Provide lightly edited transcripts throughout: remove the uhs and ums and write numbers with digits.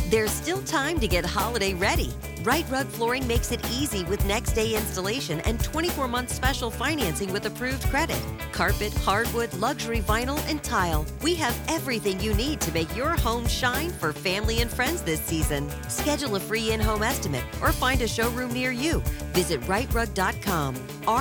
There's still time to get holiday ready. Right Rug Flooring makes it easy with next day installation and 24-month special financing with approved credit. Carpet, hardwood, luxury vinyl, and tile. We have everything you need to make your home shine for family and friends this season. Schedule a free in-home estimate or find a showroom near you. Visit rightrug.com,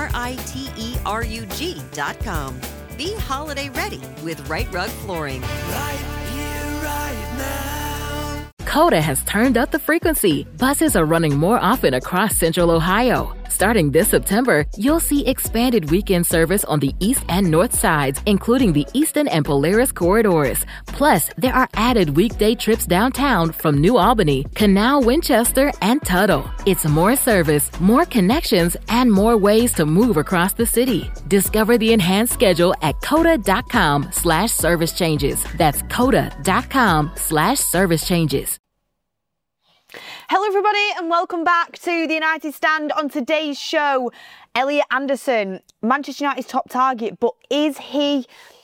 RITERUG.com. Be holiday ready with Right Rug Flooring. Right here, right now. Coda has turned up the frequency. Buses are running more often across Central Ohio. Starting this September, you'll see expanded weekend service on the east and north sides, including the Eastern and Polaris corridors. Plus, there are added weekday trips downtown from New Albany, Canal, Winchester, and Tuttle. It's more service, more connections, and more ways to move across the city. Discover the enhanced schedule at coda.com/service changes. That's coda.com/service changes. Hello everybody and welcome back to the United Stand. On today's show, Elliot Anderson, Manchester United's top target, but is he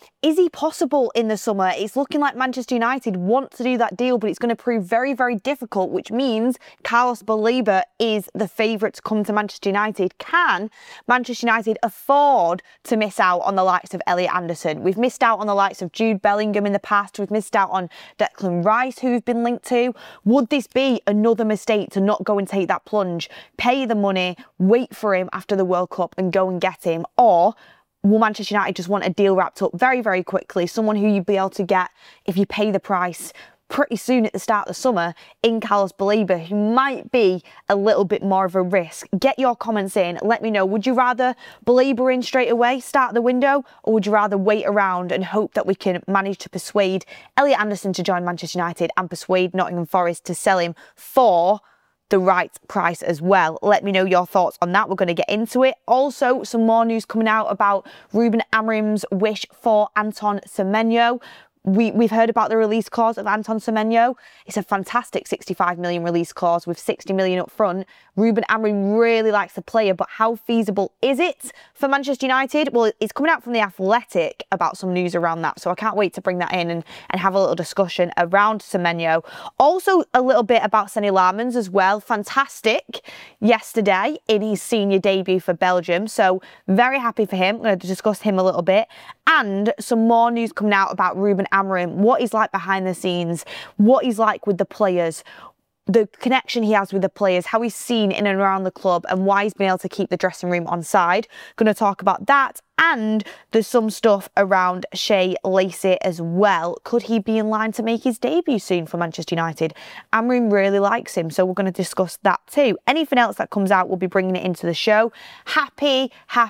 possible in the summer? It's looking like Manchester United want to do that deal, but it's going to prove very, very difficult, which means Carlos Baleba is the favourite to come to Manchester United. Can Manchester United afford to miss out on the likes of Elliot Anderson? We've missed out on the likes of Jude Bellingham in the past. We've missed out on Declan Rice, who we've been linked to. Would this be another mistake to not go and take that plunge, pay the money, wait for him after the World Cup and go and get him? Or will Manchester United just want a deal wrapped up very, very quickly? Someone who you'd be able to get, if you pay the price, pretty soon at the start of the summer, in Carlos Baleba, who might be a little bit more of a risk. Get your comments in. Let me know. Would you rather Baleba in straight away, start the window, or would you rather wait around and hope that we can manage to persuade Elliot Anderson to join Manchester United and persuade Nottingham Forest to sell him for the right price as well? Let me know your thoughts on that. We're going to get into it. Also, some more news coming out about Ruben Amorim's wish for Anton Semenyo. We've heard about the release clause of Anton Semenyo. It's a fantastic 65 million release clause with 60 million up front. Ruben Amorim really likes the player, but how feasible is it for Manchester United? Well, it's coming out from The Athletic about some news around that, so I can't wait to bring that in and have a little discussion around Semenyo. Also, a little bit about Seny Laarmans as well. Fantastic yesterday in his senior debut for Belgium, so very happy for him. I'm going to discuss him a little bit. And some more news coming out about Ruben Amorim, what he's like behind the scenes, what he's like with the players, the connection he has with the players, how he's seen in and around the club, and why he's been able to keep the dressing room on side. Going to talk about that. And there's some stuff around Shea Lacey as well. Could he be in line to make his debut soon for Manchester United? Amorim really likes him, so we're going to discuss that too. Anything else that comes out, we'll be bringing it into the show. Happy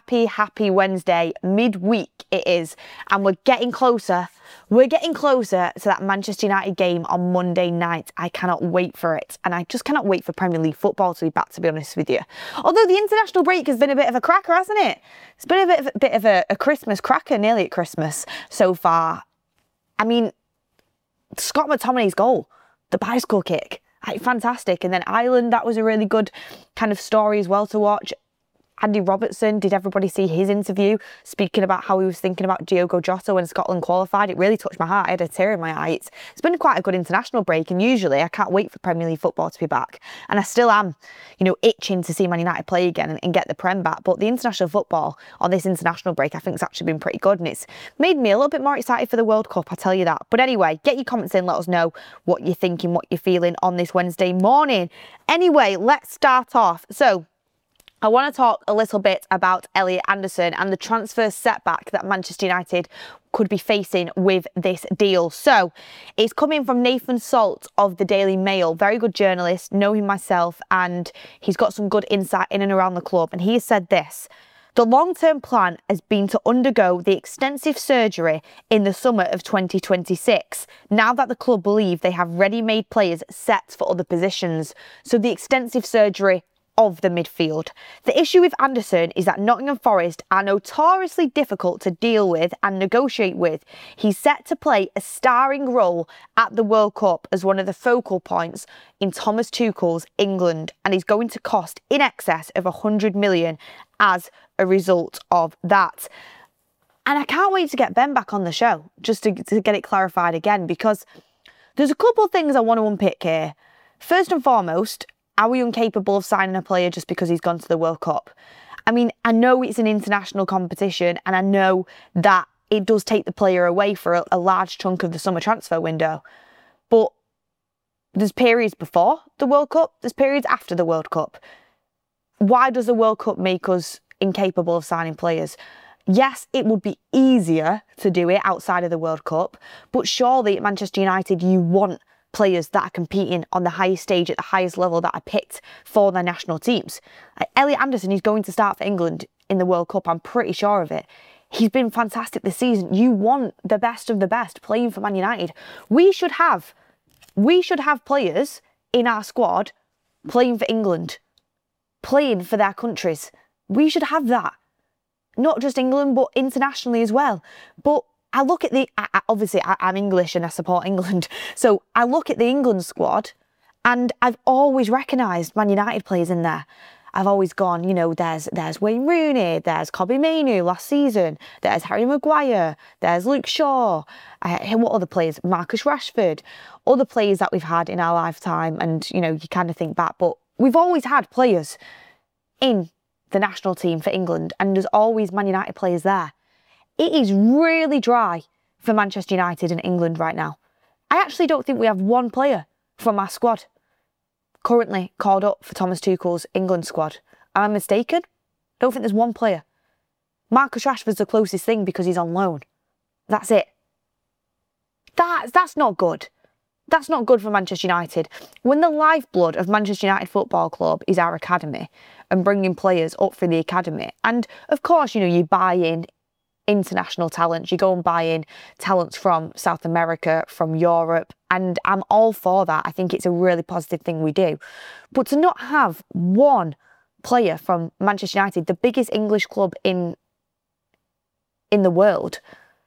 Wednesday. Midweek it is. And we're getting closer. We're getting closer to that Manchester United game on Monday night. I cannot wait for it. And I just cannot wait for Premier League football to be back, to be honest with you. Although the international break has been a bit of a cracker, hasn't it? It's been a bit of a Christmas cracker, nearly at Christmas so far. I mean, Scott McTominay's goal, the bicycle kick, fantastic. And then Ireland, that was a really good kind of story as well to watch. Andy Robertson, did everybody see his interview speaking about how he was thinking about Diogo Jota when Scotland qualified? It really touched my heart. I had a tear in my eye. It's been quite a good international break, and usually I can't wait for Premier League football to be back. And I still am, itching to see Man United play again and get the Prem back. But the international football on this international break, I think, has actually been pretty good, and it's made me a little bit more excited for the World Cup, I tell you that. But anyway, get your comments in, let us know what you're thinking, what you're feeling on this Wednesday morning. Anyway, let's start off. So, I want to talk a little bit about Elliot Anderson and the transfer setback that Manchester United could be facing with this deal. So it's coming from Nathan Salt of the Daily Mail, very good journalist, know him myself, and he's got some good insight in and around the club. And he has said this: the long-term plan has been to undergo the extensive surgery in the summer of 2026, now that the club believe they have ready-made players set for other positions. So the extensive surgery of the midfield. The issue with Anderson is that Nottingham Forest are notoriously difficult to deal with and negotiate with. He's set to play a starring role at the World Cup as one of the focal points in Thomas Tuchel's England, and he's going to cost in excess of 100 million as a result of that. And I can't wait to get Ben back on the show just to get it clarified again, because There's a couple of things I want to unpick here. First and foremost, are we incapable of signing a player just because he's gone to the World Cup? I mean, I know it's an international competition and I know that it does take the player away for a large chunk of the summer transfer window. But there's periods before the World Cup, there's periods after the World Cup. Why does the World Cup make us incapable of signing players? Yes, it would be easier to do it outside of the World Cup, but surely at Manchester United you want players that are competing on the highest stage at the highest level that are picked for their national teams. Elliot Anderson is going to start for England in the World Cup, I'm pretty sure of it. He's been fantastic this season. You want the best of the best playing for Man United. We should have players in our squad playing for England, playing for their countries. We should have that. Not just England, but internationally as well. But I look at obviously I'm English and I support England. So I look at the England squad and I've always recognised Man United players in there. I've always gone, there's Wayne Rooney, there's Kobbie Mainoo last season, there's Harry Maguire, there's Luke Shaw, what other players? Marcus Rashford, other players that we've had in our lifetime. And, you kind of think back, but we've always had players in the national team for England and there's always Man United players there. It is really dry for Manchester United and England right now. I actually don't think we have one player from our squad currently called up for Thomas Tuchel's England squad. Am I mistaken? Don't think there's one player. Marcus Rashford's the closest thing because he's on loan. That's it. That's not good. That's not good for Manchester United. When the lifeblood of Manchester United Football Club is our academy and bringing players up for the academy, and of course, you buy in international talents, you go and buy in talents from South America, from Europe, and I'm all for that. I think it's a really positive thing we do. But to not have one player from Manchester United, the biggest English club in the world,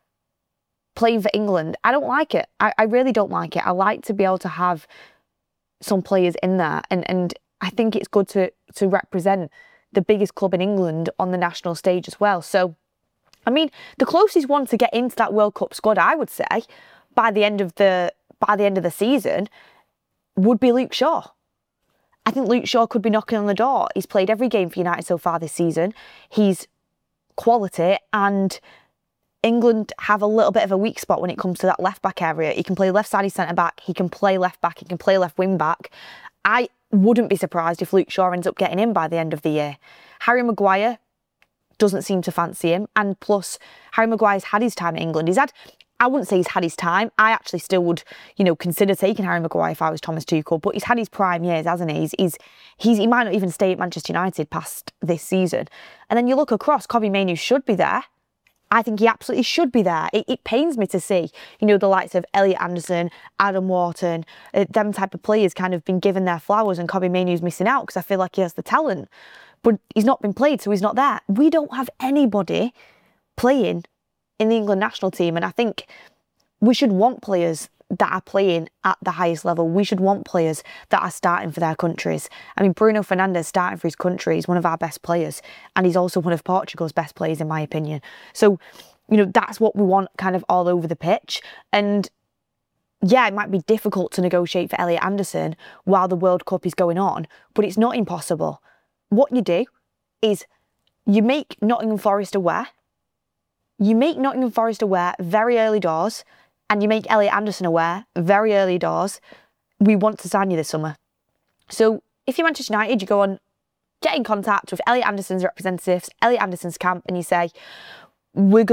playing for England, I don't like it. I really don't like it. I like to be able to have some players in there and I think it's good to represent the biggest club in England on the national stage as well. So, I mean, the closest one to get into that World Cup squad, I would say, by the end of the season, would be Luke Shaw. I think Luke Shaw could be knocking on the door. He's played every game for United so far this season. He's quality and England have a little bit of a weak spot when it comes to that left-back area. He can play left-sided centre-back, he can play left-back, he can play left wing-back. I wouldn't be surprised if Luke Shaw ends up getting in by the end of the year. Harry Maguire doesn't seem to fancy him, and plus, Harry Maguire's had his time in England. I wouldn't say he's had his time. I actually still would, consider taking Harry Maguire if I was Thomas Tuchel, but he's had his prime years, hasn't he? He might not even stay at Manchester United past this season. And then you look across, Kobbie Mainoo should be there. I think he absolutely should be there. It pains me to see, the likes of Elliot Anderson, Adam Wharton, them type of players kind of been given their flowers and Kobbie Mainoo's missing out because I feel like he has the talent. But he's not been played, so he's not there. We don't have anybody playing in the England national team, and I think we should want players that are playing at the highest level. We should want players that are starting for their countries. I mean, Bruno Fernandes starting for his country is one of our best players, and he's also one of Portugal's best players, in my opinion. So, that's what we want kind of all over the pitch. And yeah, it might be difficult to negotiate for Elliot Anderson while the World Cup is going on, but it's not impossible. What you do is you make Nottingham Forest aware. You make Nottingham Forest aware very early doors, and you make Elliot Anderson aware very early doors. We want to sign you this summer. So if you're Manchester United, you go on, get in contact with Elliot Anderson's representatives, Elliot Anderson's camp, and you say, would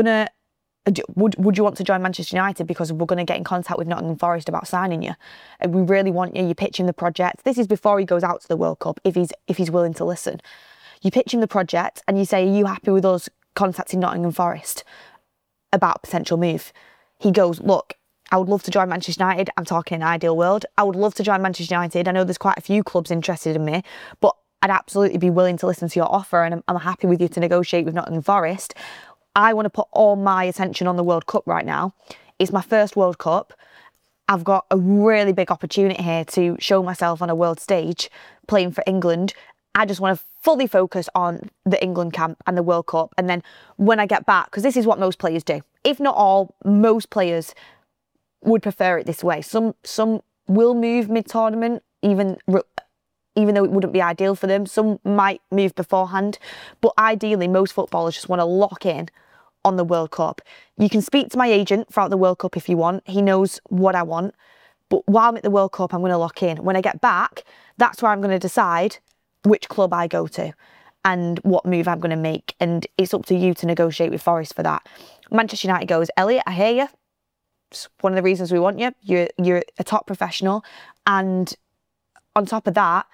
you want to join Manchester United because we're going to get in contact with Nottingham Forest about signing you? And we really want you. You pitch him the project. This is before he goes out to the World Cup, if he's willing to listen. You pitch him the project and you say, are you happy with us contacting Nottingham Forest about a potential move? He goes, look, I would love to join Manchester United. I'm talking an ideal world. I would love to join Manchester United. I know there's quite a few clubs interested in me, but I'd absolutely be willing to listen to your offer, and I'm happy with you to negotiate with Nottingham Forest. I want to put all my attention on the World Cup right now. It's my first World Cup. I've got a really big opportunity here to show myself on a world stage playing for England. I just want to fully focus on the England camp and the World Cup. And then when I get back, because this is what most players do. If not all, most players would prefer it this way. Some will move mid-tournament, even though it wouldn't be ideal for them. Some might move beforehand. But ideally, most footballers just want to lock in on the World Cup. You can speak to my agent throughout the World Cup if you want. He knows what I want. But while I'm at the World Cup, I'm going to lock in. When I get back, that's where I'm going to decide which club I go to and what move I'm going to make. And it's up to you to negotiate with Forest for that. Manchester United goes, Elliot, I hear you. It's one of the reasons we want you. You're a top professional. And on top of that,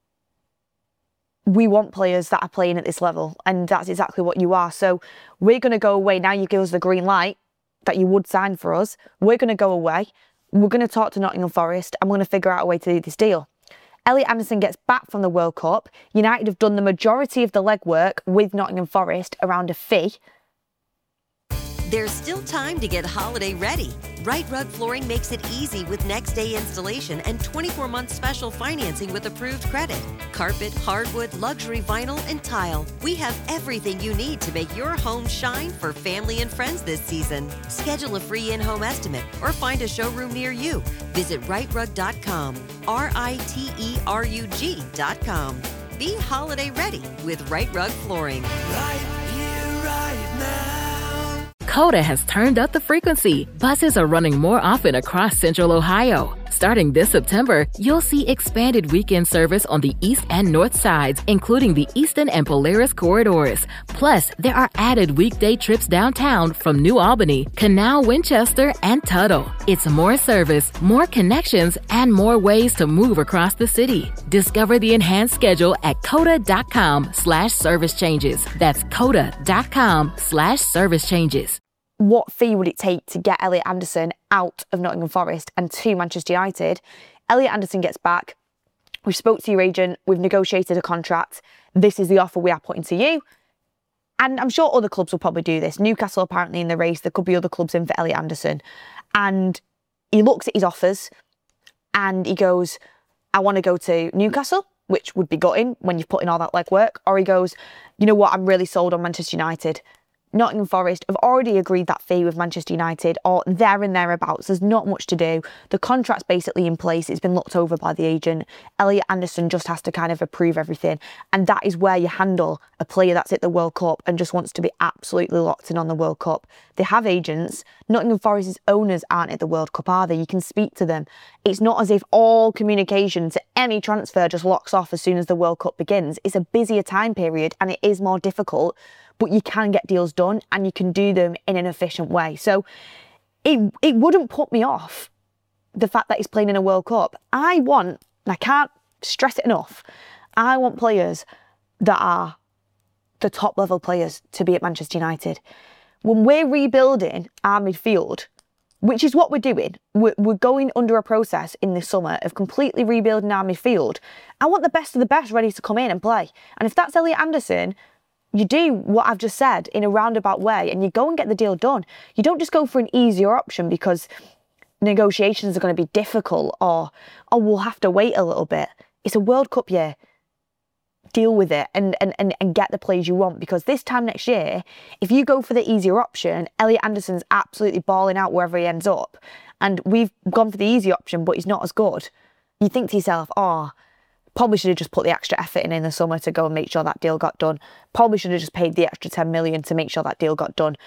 we want players that are playing at this level, and that's exactly what you are. So we're going to go away. Now you give us the green light that you would sign for us. We're going to go away. We're going to talk to Nottingham Forest, and we're going to figure out a way to do this deal. Elliot Anderson gets back from the World Cup. United have done the majority of the legwork with Nottingham Forest around a fee. There's still time to get holiday ready. Right Rug Flooring makes it easy with next day installation and 24-month special financing with approved credit. Carpet, hardwood, luxury vinyl, and tile. We have everything you need to make your home shine for family and friends this season. Schedule a free in-home estimate or find a showroom near you. Visit rightrug.com, RITERUG.com. Be holiday ready with Right Rug Flooring. Right here, right now. Coda has turned up the frequency. Buses are running more often across Central Ohio. Starting this September, you'll see expanded weekend service on the east and north sides, including the Eastern and Polaris corridors. Plus, there are added weekday trips downtown from New Albany, Canal, Winchester, and Tuttle. It's more service, more connections, and more ways to move across the city. Discover the enhanced schedule at coda.com/service changes. That's coda.com/service changes. What fee would it take to get Elliot Anderson out of Nottingham Forest and to Manchester United? Elliot Anderson gets back. We've spoke to your agent. We've negotiated a contract. This is the offer we are putting to you. And I'm sure other clubs will probably do this. Newcastle apparently in the race. There could be other clubs in for Elliot Anderson. And he looks at his offers and he goes, I want to go to Newcastle, which would be gutting when you've put in all that legwork. Or he goes, you know what, I'm really sold on Manchester United. Nottingham Forest have already agreed that fee with Manchester United, or there and thereabouts. There's not much to do. The contract's basically in place. It's been looked over by the agent. Elliot Anderson just has to kind of approve everything. And that is where you handle a player that's at the World Cup and just wants to be absolutely locked in on the World Cup. They have agents. Nottingham Forest's owners aren't at the World Cup, are they? You can speak to them. It's not as if all communication to any transfer just locks off as soon as the World Cup begins. It's a busier time period and it is more difficult. But you can get deals done and you can do them in an efficient way. So it wouldn't put me off, the fact that he's playing in a World Cup. I want, and I can't stress it enough, I want players that are the top level players to be at Manchester United. When we're rebuilding our midfield, which is what we're doing, we're going under a process in this summer of completely rebuilding our midfield. I want the best of the best ready to come in and play. And if that's Elliot Anderson, you do what I've just said in a roundabout way and you go and get the deal done. You don't just go for an easier option because negotiations are going to be difficult or we'll have to wait a little bit. It's a World Cup year. Deal with it and get the players you want, because this time next year, if you go for the easier option, Elliot Anderson's absolutely balling out wherever he ends up. And we've gone for the easy option, but he's not as good. You think to yourself, probably should have just put the extra effort in the summer to go and make sure that deal got done. Probably should have just paid the extra 10 million to make sure that deal got done.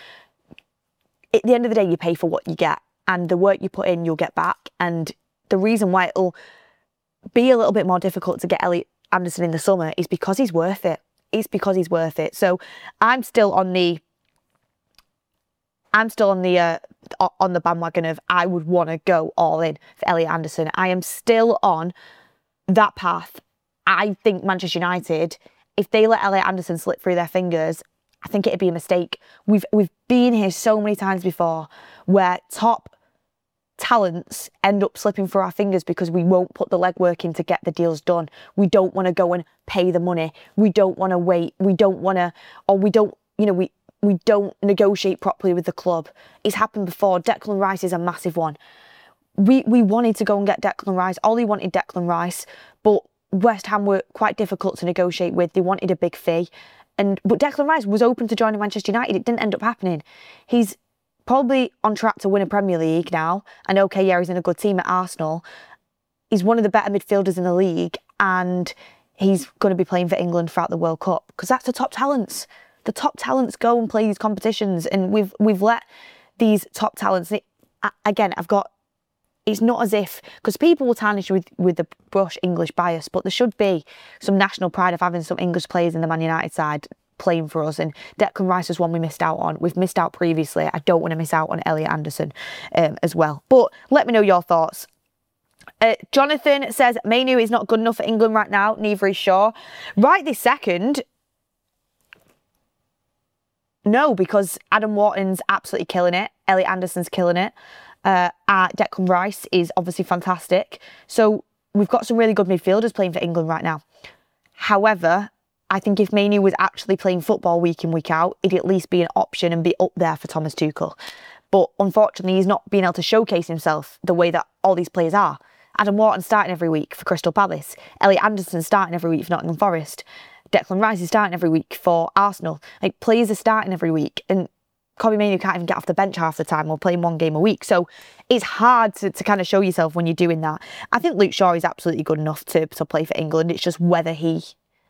At the end of the day, you pay for what you get, and the work you put in, you'll get back. And the reason why it'll be a little bit more difficult to get Elliot Anderson in the summer is because he's worth it. It's because he's worth it. So I'm still on the bandwagon of I would want to go all in for Elliot Anderson. I am still on that path. I think Manchester United, if they let Elliot Anderson slip through their fingers, I think it'd be a mistake. We've been here so many times before where top talents end up slipping through our fingers because we won't put the legwork in to get the deals done. We don't want to go and pay the money. We don't want to wait. We don't negotiate properly with the club. It's happened before. Declan Rice is a massive one. We wanted to go and get Declan Rice. Ollie wanted Declan Rice, but West Ham were quite difficult to negotiate with. They wanted a big fee. But Declan Rice was open to joining Manchester United. It didn't end up happening. He's probably on track to win a Premier League now. And okay, yeah, he's in a good team at Arsenal. He's one of the better midfielders in the league, and he's going to be playing for England throughout the World Cup, because that's the top talents. The top talents go and play these competitions, and we've let these top talents. Again, it's not as if, because people will tarnish with the brush English bias, but there should be some national pride of having some English players in the Man United side playing for us. And Declan Rice was one we missed out on. We've missed out previously. I don't want to miss out on Elliot Anderson as well. But let me know your thoughts. Jonathan says Mainoo is not good enough for England right now. Neither is Shaw. Right this second, no, because Adam Wharton's absolutely killing it. Elliot Anderson's killing it. Declan Rice is obviously fantastic. So we've got some really good midfielders playing for England right now. However, I think if Mainoo was actually playing football week in, week out, it'd at least be an option and be up there for Thomas Tuchel. But unfortunately, he's not being able to showcase himself the way that all these players are. Adam Wharton starting every week for Crystal Palace. Elliot Anderson starting every week for Nottingham Forest. Declan Rice is starting every week for Arsenal. Like, players are starting every week, and Kobbie Mainoo can't even get off the bench half the time. We're playing one game a week. So it's hard to kind of show yourself when you're doing that. I think Luke Shaw is absolutely good enough to play for England. It's just whether he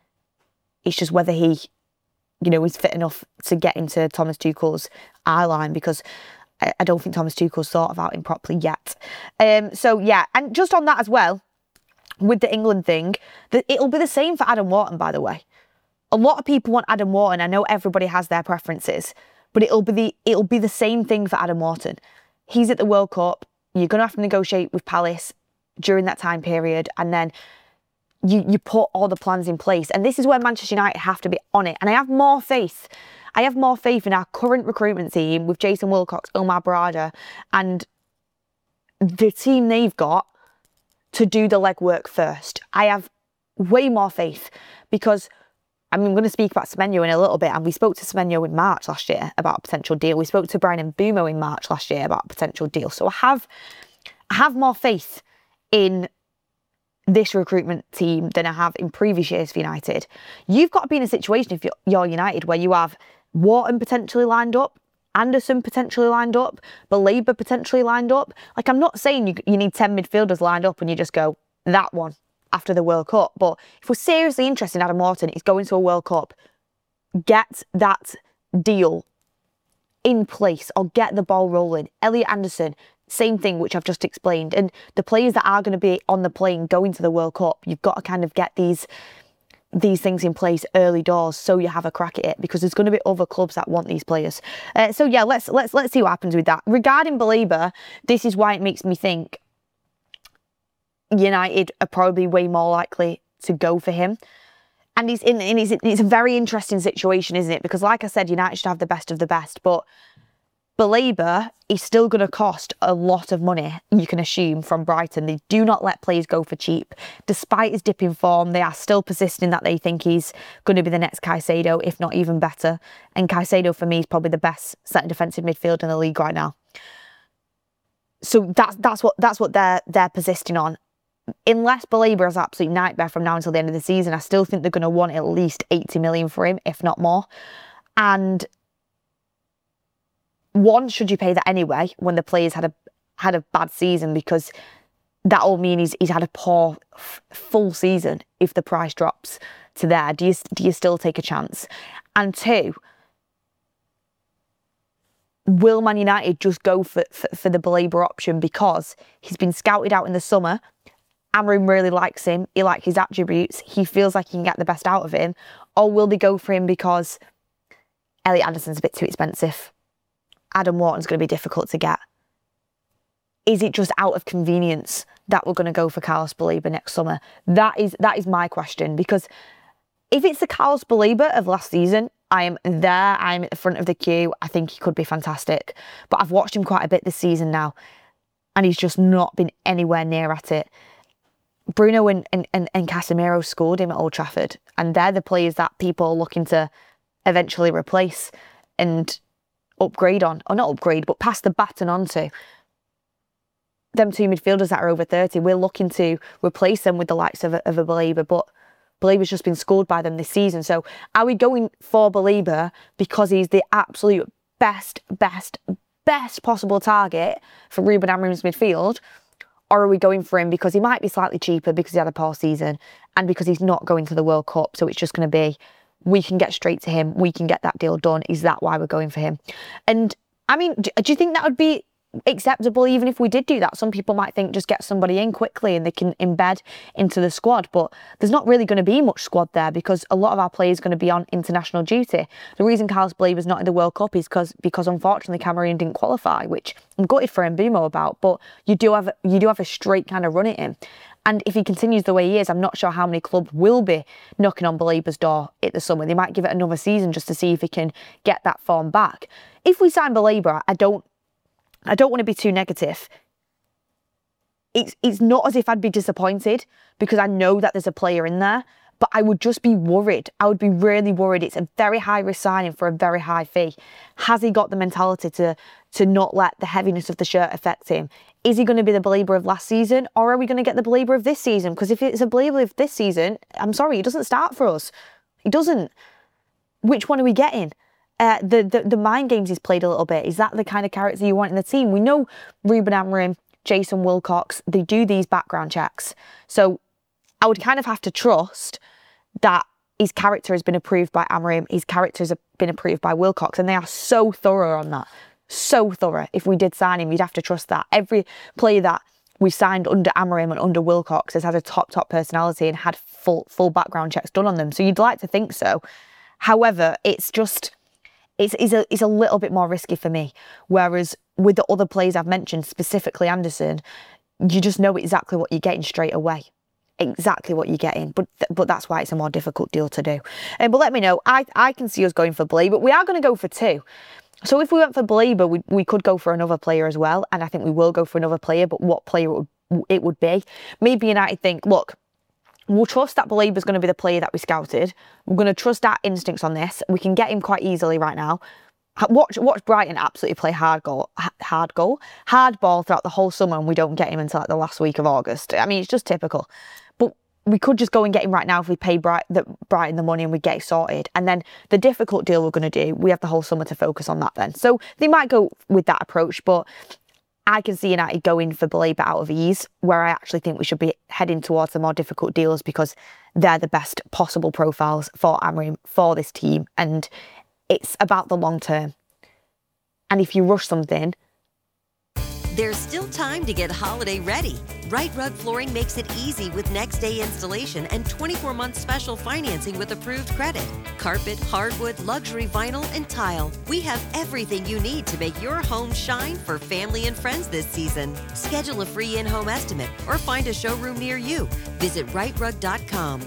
is fit enough to get into Thomas Tuchel's eye line, because I don't think Thomas Tuchel's thought about him properly yet. So yeah, and just on that as well, with the England thing, it'll be the same for Adam Wharton, by the way. A lot of people want Adam Wharton. I know everybody has their preferences, but it'll be the same thing for Adam Wharton. He's at the World Cup. You're going to have to negotiate with Palace during that time period, and then you put all the plans in place. And this is where Manchester United have to be on it. And I have more faith in our current recruitment team with Jason Wilcox, Omar Barada, and the team they've got to do the legwork first. I have way more faith, because I'm going to speak about Semenyo in a little bit, and we spoke to Semenyo in March last year about a potential deal. We spoke to Brian Mbeumo in March last year about a potential deal. So I have more faith in this recruitment team than I have in previous years for United. You've got to be in a situation, if you're United, where you have Wharton potentially lined up, Anderson potentially lined up, Baleba potentially lined up. Like, I'm not saying you need 10 midfielders lined up and you just go, that one, after the World Cup. But if we're seriously interested in Adam Wharton, he's going to a World Cup, get that deal in place or get the ball rolling. Elliot Anderson, same thing, which I've just explained. And the players that are going to be on the plane going to the World Cup, you've got to kind of get these things in place early doors so you have a crack at it, because there's going to be other clubs that want these players. So yeah, let's see what happens with that. Regarding Baleba, this is why it makes me think United are probably way more likely to go for him. And it's a very interesting situation, isn't it? Because like I said, United should have the best of the best, but Baleba is still going to cost a lot of money, you can assume, from Brighton. They do not let players go for cheap. Despite his dip in form, they are still persisting that they think he's going to be the next Caicedo, if not even better. And Caicedo, for me, is probably the best centre defensive midfielder in the league right now. So that's what they're persisting on. Unless Baleba is an absolute nightmare from now until the end of the season, I still think they're going to want at least 80 million for him, if not more. And one, should you pay that anyway when the player's had a bad season, because that will mean he's had a poor full season if the price drops to there. Do you still take a chance? And two, will Man United just go for the Baleba option because he's been scouted out in the summer? Amorim really likes him. He likes his attributes. He feels like he can get the best out of him. Or will they go for him because Elliot Anderson's a bit too expensive? Adam Wharton's going to be difficult to get. Is it just out of convenience that we're going to go for Carlos Baleba next summer? That is my question, because if it's the Carlos Baleba of last season, I am there. I'm at the front of the queue. I think he could be fantastic. But I've watched him quite a bit this season now, and he's just not been anywhere near at it. Bruno and Casemiro scored him at Old Trafford, and they're the players that people are looking to eventually replace and upgrade on, or not upgrade, but pass the baton on to. Them two midfielders that are over 30, we're looking to replace them with the likes of a Baleba, but Baleba's just been scored by them this season. So are we going for Baleba because he's the absolute best best possible target for Ruben Amorim's midfield? Or are we going for him because he might be slightly cheaper because he had a poor season and because he's not going to the World Cup? So it's just going to be, we can get straight to him. We can get that deal done. Is that why we're going for him? And I mean, do you think that would be acceptable even if we did do that? Some people might think just get somebody in quickly and they can embed into the squad, but there's not really going to be much squad there because a lot of our players are going to be on international duty. The reason Carlos Balíber's not in the World Cup is because unfortunately Cameroon didn't qualify, which I'm gutted for Mbeumo about, but you do have a straight kind of run at him. And if he continues the way he is, I'm not sure how many clubs will be knocking on Balíber's door at the summer. They might give it another season just to see if he can get that form back. If we sign Balíber, I don't want to be too negative. It's not as if I'd be disappointed because I know that there's a player in there, but I would just be worried. I would be really worried. It's a very high risk signing for a very high fee. Has he got the mentality to not let the heaviness of the shirt affect him? Is he going to be the Balíber of last season, or are we going to get the Balíber of this season? Because if it's a Balíber of this season, I'm sorry, he doesn't start for us. He doesn't. Which one are we getting? The mind games he's played a little bit. Is that the kind of character you want in the team? We know Ruben Amorim, Jason Wilcox, they do these background checks. So I would kind of have to trust that his character has been approved by Amorim, his character has been approved by Wilcox, and they are so thorough on that. So thorough. If we did sign him, you'd have to trust that. Every player that we signed under Amorim and under Wilcox has had a top personality and had full background checks done on them. So you'd like to think so. However, it's a little bit more risky for me. Whereas with the other players I've mentioned, specifically Anderson, you just know exactly what you're getting straight away. Exactly what you're getting. But that's why it's a more difficult deal to do. But let me know. I can see us going for Balíber, but we are going to go for two. So if we went for Balíber, we could go for another player as well. And I think we will go for another player, but what player it would be. Maybe United think, look, we'll trust that Balíber's going to be the player that we scouted. We're going to trust our instincts on this. We can get him quite easily right now. Watch Brighton absolutely play hardball throughout the whole summer, and we don't get him until like the last week of August. I mean, it's just typical. But we could just go and get him right now if we pay Brighton the money and we get it sorted. And then the difficult deal we're going to do, we have the whole summer to focus on that then. So they might go with that approach, but I can see United going for Balíber out of ease, where I actually think we should be heading towards the more difficult deals because they're the best possible profiles for Amorim, for this team, and it's about the long term. And if you rush something... There's still time to get holiday ready. Right Rug Flooring makes it easy with next day installation and 24-month special financing with approved credit. Carpet, hardwood, luxury vinyl, and tile. We have everything you need to make your home shine for family and friends this season. Schedule a free in-home estimate or find a showroom near you. Visit rightrug.com,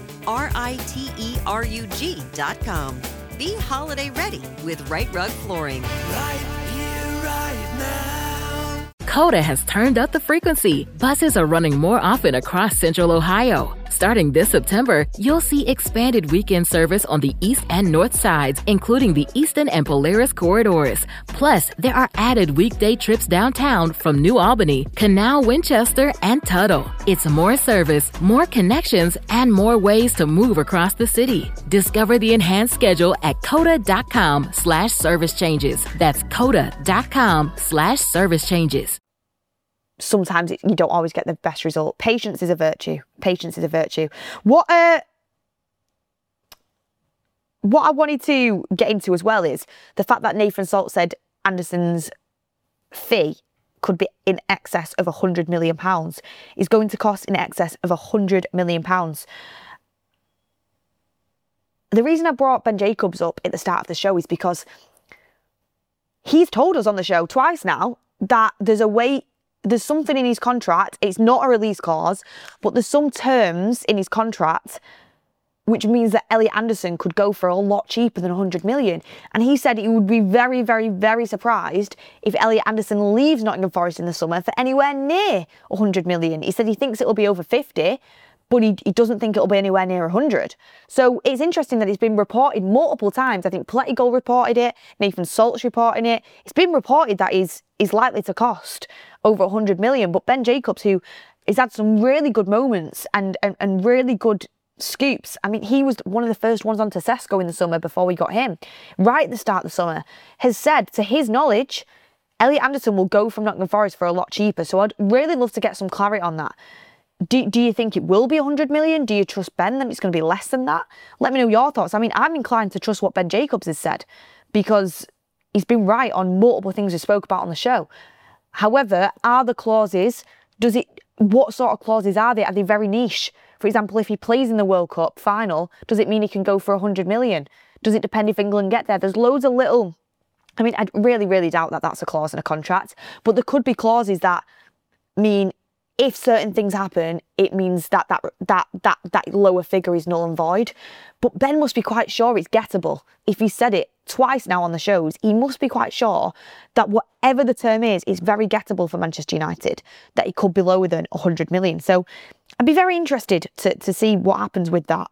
RITERUG.com. Be holiday ready with Right Rug Flooring. Right here, right now. Coda has turned up the frequency. Buses are running more often across Central Ohio. Starting this September, you'll see expanded weekend service on the east and north sides, including the Eastern and Polaris corridors. Plus, there are added weekday trips downtown from New Albany, Canal, Winchester, and Tuttle. It's more service, more connections, and more ways to move across the city. Discover the enhanced schedule at coda.com/service changes. That's coda.com/service changes. Sometimes you don't always get the best result. Patience is a virtue. Patience is a virtue. What I wanted to get into as well is the fact that Nathan Salt said Anderson's fee could be in excess of £100 million. Is going to cost in excess of £100 million. The reason I brought Ben Jacobs up at the start of the show is because he's told us on the show twice now that there's something in his contract. It's not a release clause, but there's some terms in his contract which means that Elliot Anderson could go for a lot cheaper than 100 million. And he said he would be very, very, very surprised if Elliot Anderson leaves Nottingham Forest in the summer for anywhere near 100 million. He said he thinks it'll be over 50, but he doesn't think it'll be anywhere near 100. So it's interesting that it's been reported multiple times. I think Pletigol reported it, Nathan Salt's reporting it. It's been reported that he's likely to cost over 100 million. But Ben Jacobs, who has had some really good moments and really good scoops. I mean, he was one of the first ones on to Sesko in the summer before we got him. Right at the start of the summer, has said, to his knowledge, Elliot Anderson will go from Nottingham Forest for a lot cheaper. So I'd really love to get some clarity on that. Do you think it will be 100 million? Do you trust Ben that it's going to be less than that? Let me know your thoughts. I mean, I'm inclined to trust what Ben Jacobs has said because he's been right on multiple things we spoke about on the show. However, are the clauses, what sort of clauses are they? Are they very niche? For example, if he plays in the World Cup final, does it mean he can go for 100 million? Does it depend if England get there? There's loads of little... I mean, I really, really doubt that that's a clause in a contract, but there could be clauses that mean if certain things happen, it means that lower figure is null and void. But Ben must be quite sure it's gettable. If he said it twice now on the shows, he must be quite sure that whatever the term is very gettable for Manchester United, that it could be lower than 100 million. So I'd be very interested to see what happens with that.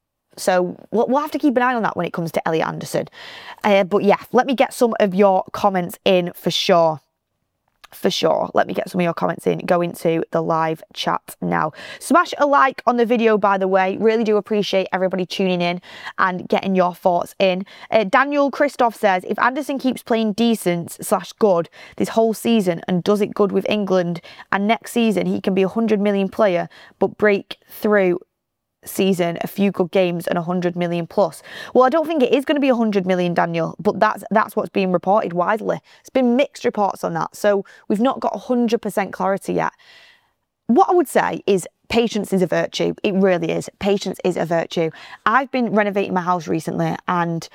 So we'll have to keep an eye on that when it comes to Elliot Anderson. But yeah, let me get some of your comments in for sure. For sure. Let me get some of your comments in. Go into the live chat now. Smash a like on the video, by the way. Really do appreciate everybody tuning in and getting your thoughts in. Daniel Christoph says, if Anderson keeps playing decent/good this whole season and does it good with England, and next season he can be 100 million player, but break through season, a few good games and 100 million plus. Well, I don't think it is going to be 100 million, Daniel, but that's what's being reported widely. It's been mixed reports on that, so we've not got 100% clarity yet. What I would say is patience is a virtue. It really is. Patience is a virtue. I've been renovating my house recently and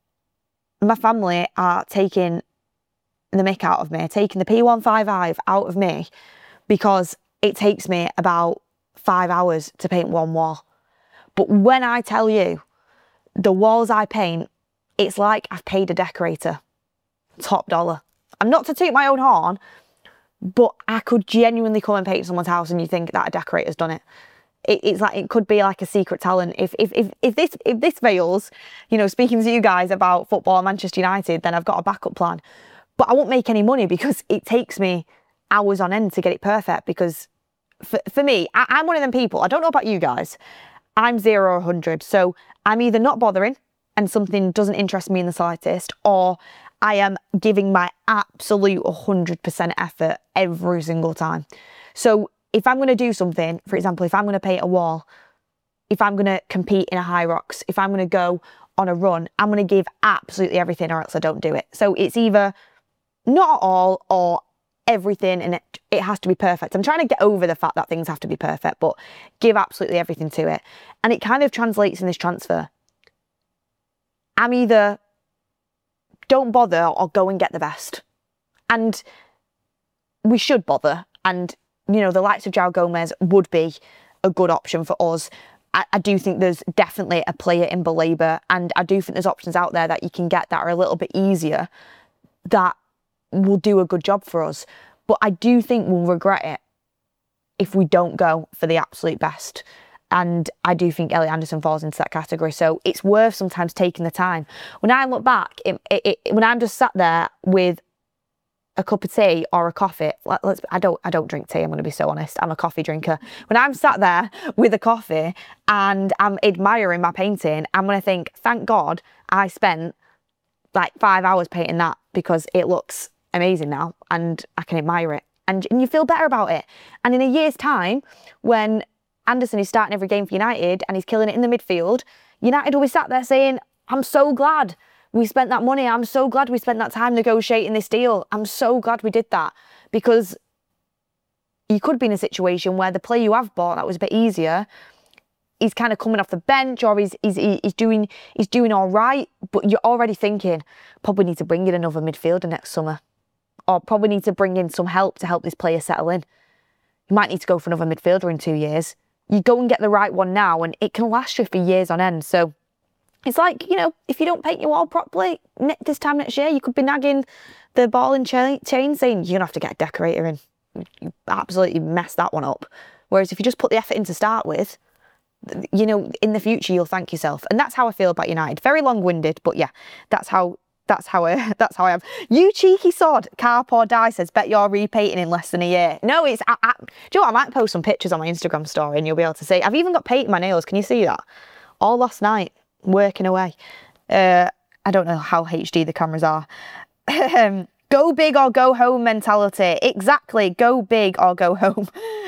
my family are taking the mick out of me, taking the P155 out of me because it takes me about 5 hours to paint one wall. But when I tell you, the walls I paint, it's like I've paid a decorator top dollar. I'm not to toot my own horn, but I could genuinely come and paint someone's house and you think that a decorator's done it. It's like, it could be like a secret talent. If this fails, you know, speaking to you guys about football and Manchester United, then I've got a backup plan. But I won't make any money because it takes me hours on end to get it perfect because for me, I'm one of them people. I don't know about you guys. I'm 0 or 100. So I'm either not bothering and something doesn't interest me in the slightest, or I am giving my absolute 100% effort every single time. So if I'm going to do something, for example, if I'm going to paint a wall, if I'm going to compete in a High Rocks, if I'm going to go on a run, I'm going to give absolutely everything or else I don't do it. So it's either not at all or everything, and it has to be perfect. I'm trying to get over the fact that things have to be perfect, but give absolutely everything to it. And it kind of translates in this transfer. I'm either don't bother or go and get the best. And we should bother. And, you know, the likes of João Gomez would be a good option for us. I do think there's definitely a player in Baleba, and I do think there's options out there that you can get that are a little bit easier that will do a good job for us. But I do think we'll regret it if we don't go for the absolute best. And I do think Elliot Anderson falls into that category. So it's worth sometimes taking the time. When I look back, when I'm just sat there with a cup of tea or a coffee, I don't drink tea, I'm going to be so honest. I'm a coffee drinker. When I'm sat there with a coffee and I'm admiring my painting, I'm going to think, thank God I spent like 5 hours painting that because it looks amazing now and I can admire it. And you feel better about it. And in a year's time, when Anderson is starting every game for United and he's killing it in the midfield, United will be sat there saying, I'm so glad we spent that money. I'm so glad we spent that time negotiating this deal. I'm so glad we did that. Because you could be in a situation where the player you have bought that was a bit easier, he's kind of coming off the bench, or he's doing all right, but you're already thinking, probably need to bring in another midfielder next summer, or probably need to bring in some help to help this player settle in. You might need to go for another midfielder in 2 years. You go and get the right one now, and it can last you for years on end. So it's like, you know, if you don't paint your wall properly, this time next year, you could be nagging the ball and chain saying, you're going to have to get a decorator in. You absolutely messed that one up. Whereas if you just put the effort in to start with, you know, in the future, you'll thank yourself. And that's how I feel about United. Very long-winded, but yeah, that's how I am. You cheeky sod, Carp or Die says, bet you're repainting in less than a year. No, it's, do you know what? I might post some pictures on my Instagram story and you'll be able to see. I've even got paint in my nails. Can you see that? All last night, working away. I don't know how HD the cameras are. Go big or go home mentality. Exactly. Go big or go home.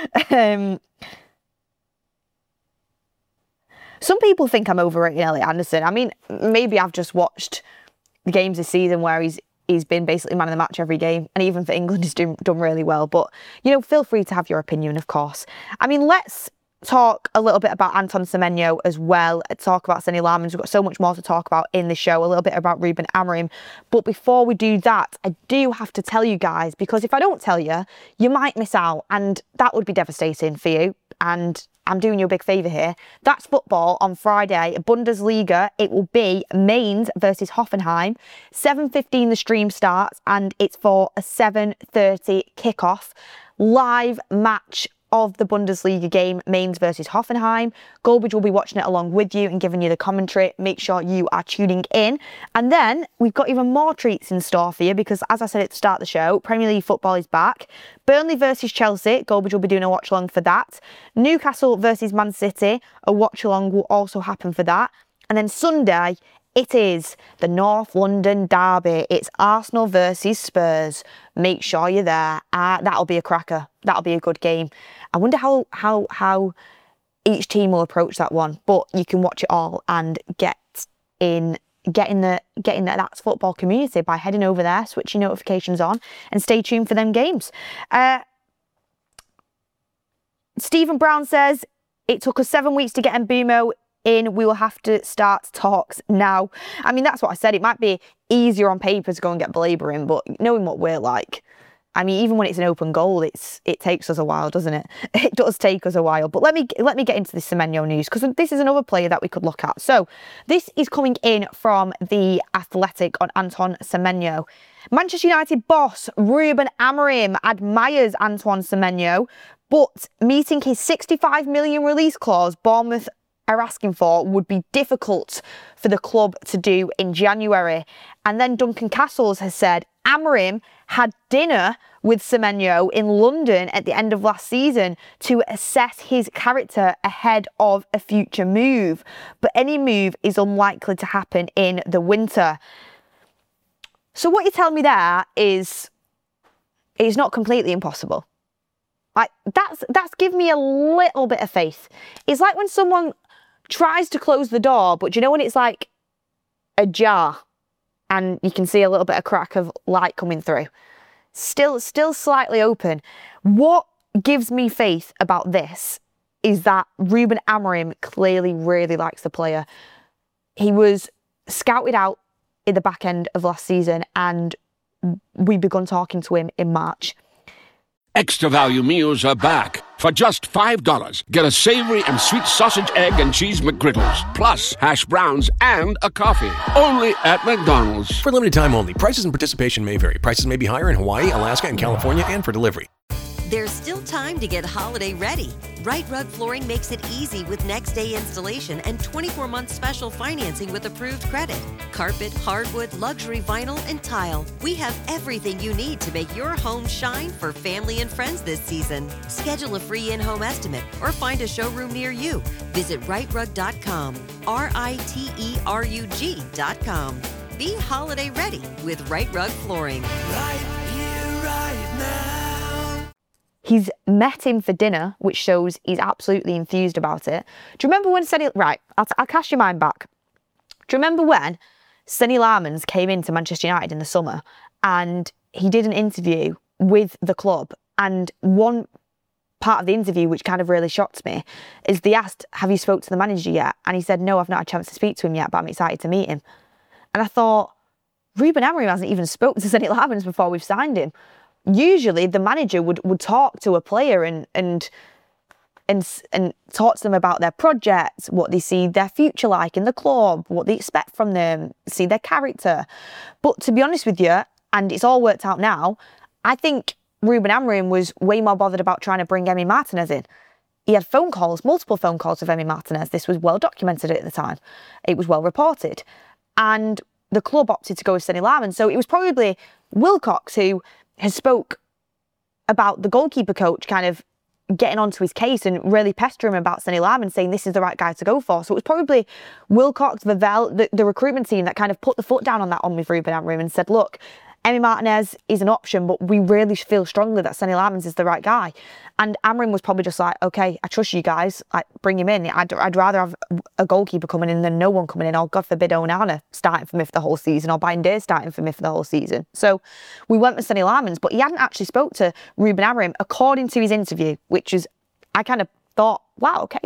Some people think I'm overrating Elliot Anderson. I mean, maybe I've just watched the games this season where he's been basically man of the match every game, and even for England he's done really well. But, you know, feel free to have your opinion, of course. I mean, let's talk a little bit about Anton Semenyo as well, talk about Seny Lammens. We've got so much more to talk about in the show, a little bit about Ruben Amorim. But before we do that, I do have to tell you guys, because if I don't tell you, you might miss out, and that would be devastating for you. And I'm doing you a big favour here. That's football on Friday, Bundesliga. It will be Mainz versus Hoffenheim. 7:15 the stream starts, and it's for a 7:30 kickoff. Live match of the Bundesliga game, Mainz versus Hoffenheim. Goldbridge will be watching it along with you and giving you the commentary. Make sure you are tuning in. And then we've got even more treats in store for you, because as I said at the start of the show, Premier League football is back. Burnley versus Chelsea, Goldbridge will be doing a watch along for that. Newcastle versus Man City, a watch along will also happen for that. And then Sunday, it is the North London derby. It's Arsenal versus Spurs. Make sure you're there. That'll be a cracker. That'll be a good game. I wonder how each team will approach that one. But you can watch it all and get in the That's Football community by heading over there, switching notifications on, and stay tuned for them games. Stephen Brown says, it took us 7 weeks to get Mbeumo in. We will have to start talks now. I mean, that's what I said. It might be easier on paper to go and get Belaber in, but knowing what we're like, I mean, even when it's an open goal, it takes us a while, doesn't it? It does take us a while. But let me get into this Semenyo news, because this is another player that we could look at. So this is coming in from The Athletic on Anton Semenyo. Manchester United boss Ruben Amorim admires Antoine Semenyo, but meeting his 65 million release clause Bournemouth are asking for would be difficult for the club to do in January. And then Duncan Castles has said Amorim had dinner with Semenyo in London at the end of last season to assess his character ahead of a future move. But any move is unlikely to happen in the winter. So what you're telling me there is it's not completely impossible. Like that's given me a little bit of faith. It's like when someone tries to close the door, but you know when it's like ajar and you can see a little bit of crack of light coming through? Still slightly open. What gives me faith about this is that Ruben Amorim clearly really likes the player. He was scouted out in the back end of last season, and we begun talking to him in March. Extra value meals are back. For just $5, get a savory and sweet sausage, egg, and cheese McGriddles, plus hash browns and a coffee. Only at McDonald's. For limited time only. Prices and participation may vary. Prices may be higher in Hawaii, Alaska, and California, and for delivery. There's still time to get holiday ready. Right Rug Flooring makes it easy with next day installation and 24-month special financing with approved credit. Carpet, hardwood, luxury vinyl, and tile. We have everything you need to make your home shine for family and friends this season. Schedule a free in-home estimate or find a showroom near you. Visit rightrug.com, RITERUG.com. Be holiday ready with Right Rug Flooring. Right here, right now. He's met him for dinner, which shows he's absolutely enthused about it. Do you remember when Right, I'll cast your mind back. Do you remember when Seny Lammens came into Manchester United in the summer and he did an interview with the club, and one part of the interview which kind of really shocked me is they asked, have you spoke to the manager yet? And he said, no, I've not had a chance to speak to him yet, but I'm excited to meet him. And I thought, Ruben Amorim hasn't even spoken to Seny Lammens before we've signed him. Usually the manager would talk to a player and talk to them about their project, what they see their future like in the club, what they expect from them, see their character. But to be honest with you, and it's all worked out now, I think Ruben Amorim was way more bothered about trying to bring Emi Martinez in. He had multiple phone calls with Emi Martinez. This was well documented at the time. It was well reported. And the club opted to go with Seny Lammens. So it was probably Wilcox who has spoke about the goalkeeper coach kind of getting onto his case and really pestering him about Seny Lammens, saying this is the right guy to go for. So it was probably Wilcox, Vavell, the recruitment team that kind of put the foot down on that one with Ruben Amorim and said, look, Emi Martinez is an option, but we really feel strongly that Sonny Lamans is the right guy. And Amorim was probably just like, okay, I trust you guys, like, bring him in. I'd rather have a goalkeeper coming in than no one coming in, or God forbid Onana starting for me for the whole season, or Bayindir starting for me for the whole season. So we went with Sonny Lamans, but he hadn't actually spoke to Ruben Amorim, according to his interview, which is, I kind of thought, wow, okay,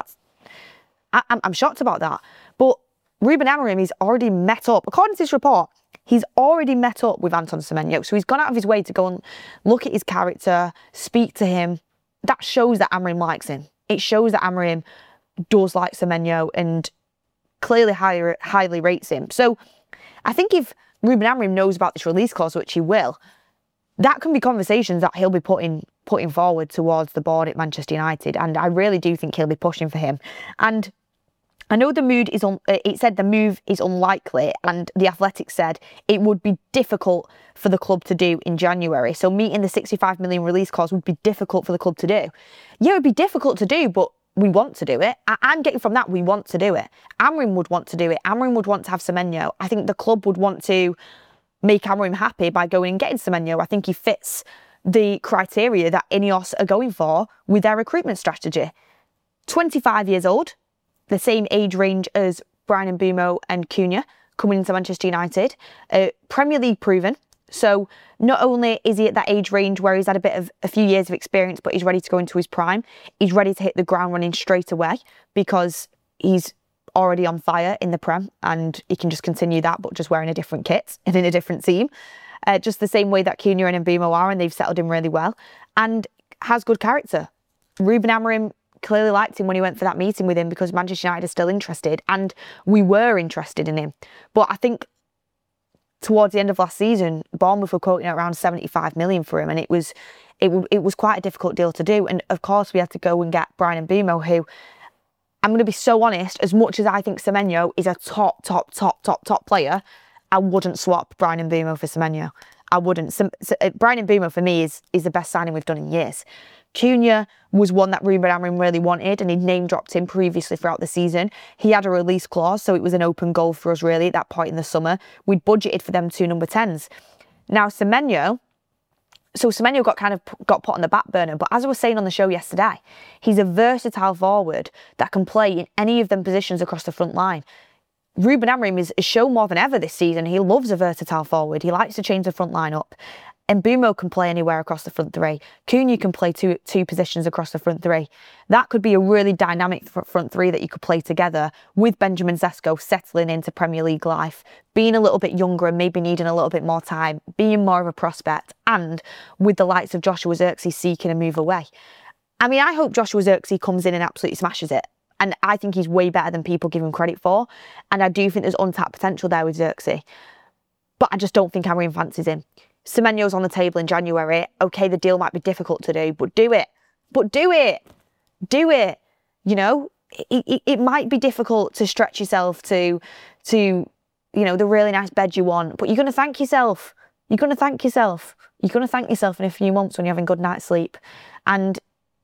I'm shocked about that. But Ruben Amorim is already met up, according to this report, he's already met up with Anton Semenyo. So he's gone out of his way to go and look at his character, speak to him. That shows that Amorim likes him. It shows that Amorim does like Semenyo and clearly highly rates him. So I think if Ruben Amorim knows about this release clause, which he will, that can be conversations that he'll be putting forward towards the board at Manchester United. And I really do think he'll be pushing for him. And I know it said the move is unlikely, and The Athletic said it would be difficult for the club to do in January. So meeting the 65 million release clause would be difficult for the club to do. Yeah, it would be difficult to do, but we want to do it. I'm getting from that, we want to do it. Amorim would want to do it. Amorim would want to have Semenyo. I think the club would want to make Amorim happy by going and getting Semenyo. I think he fits the criteria that Ineos are going for with their recruitment strategy. 25 years old, the same age range as Bryan Mbeumo and Cunha coming into Manchester United. Premier League proven. So not only is he at that age range where he's had a few years of experience, but he's ready to go into his prime. He's ready to hit the ground running straight away because he's already on fire in the Prem, and he can just continue that, but just wearing a different kit and in a different team. Just the same way that Cunha and Mbeumo are, and they've settled in really well. And has good character. Ruben Amorim clearly liked him when he went for that meeting with him because Manchester United are still interested, and we were interested in him. But I think towards the end of last season, Bournemouth were quoting around 75 million for him, and it was quite a difficult deal to do. And of course, we had to go and get Bryan Mbeumo, who, I'm going to be so honest, as much as I think Semenyo is a top player, I wouldn't swap Bryan Mbeumo for Semenyo. I wouldn't. Bryan Mbeumo for me is the best signing we've done in years. Cunha was one that Ruben Amorim really wanted, and he'd name dropped him previously throughout the season. He had a release clause, so it was an open goal for us really at that point in the summer. We'd budgeted for them 2 number 10s. Now Semenyo got put on the back burner, but as I was saying on the show yesterday, he's a versatile forward that can play in any of them positions across the front line. Ruben Amorim is shown more than ever this season. He loves a versatile forward. He likes to change the front line up. Mbeumo can play anywhere across the front three. Cunha can play two positions across the front three. That could be a really dynamic front three that you could play together with Benjamin Sesko settling into Premier League life, being a little bit younger and maybe needing a little bit more time, being more of a prospect, and with the likes of Joshua Zirkzee seeking a move away. I mean, I hope Joshua Zirkzee comes in and absolutely smashes it. And I think he's way better than people give him credit for. And I do think there's untapped potential there with Zirkzee. But I just don't think Amorim fancies him. Semenyo's on the table in January. Okay, the deal might be difficult to do, but do it. But do it. Do it. You know, it might be difficult to stretch yourself to the really nice bed you want, but you're going to thank yourself. You're going to thank yourself. You're going to thank yourself in a few months when you're having a good night's sleep. And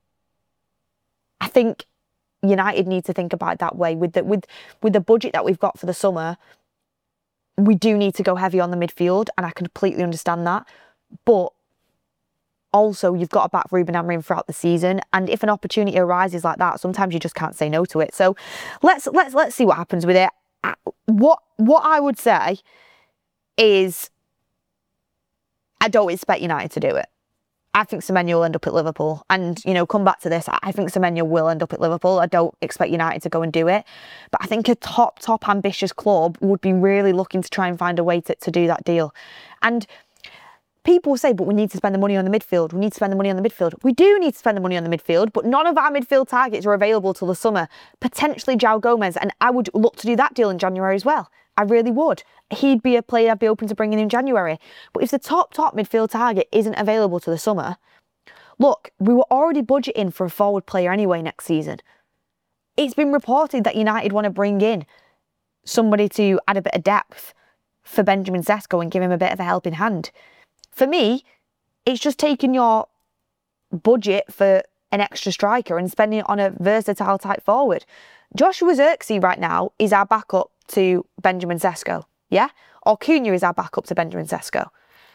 I think United need to think about it that way. With the budget that we've got for the summer, we do need to go heavy on the midfield, and I completely understand that. But also, you've got to back Ruben Amorim throughout the season, and if an opportunity arises like that, sometimes you just can't say no to it. So let's see what happens with it. What I would say is, I don't expect United to do it. I think Semenyo will end up at Liverpool. And, come back to this, I think Semenyo will end up at Liverpool. I don't expect United to go and do it. But I think a top ambitious club would be really looking to try and find a way to do that deal. And people will say, but we need to spend the money on the midfield. We need to spend the money on the midfield. We do need to spend the money on the midfield, but none of our midfield targets are available till the summer. Potentially João Gomez, and I would look to do that deal in January as well. I really would. He'd be a player I'd be open to bringing in January. But if the top midfield target isn't available to the summer, look, we were already budgeting for a forward player anyway next season. It's been reported that United want to bring in somebody to add a bit of depth for Benjamin Sesko and give him a bit of a helping hand. For me, it's just taking your budget for an extra striker and spending it on a versatile type forward. Joshua Zirkzee right now is our backup to Benjamin Sesko, yeah? Or Cunha is our backup to Benjamin Sesko.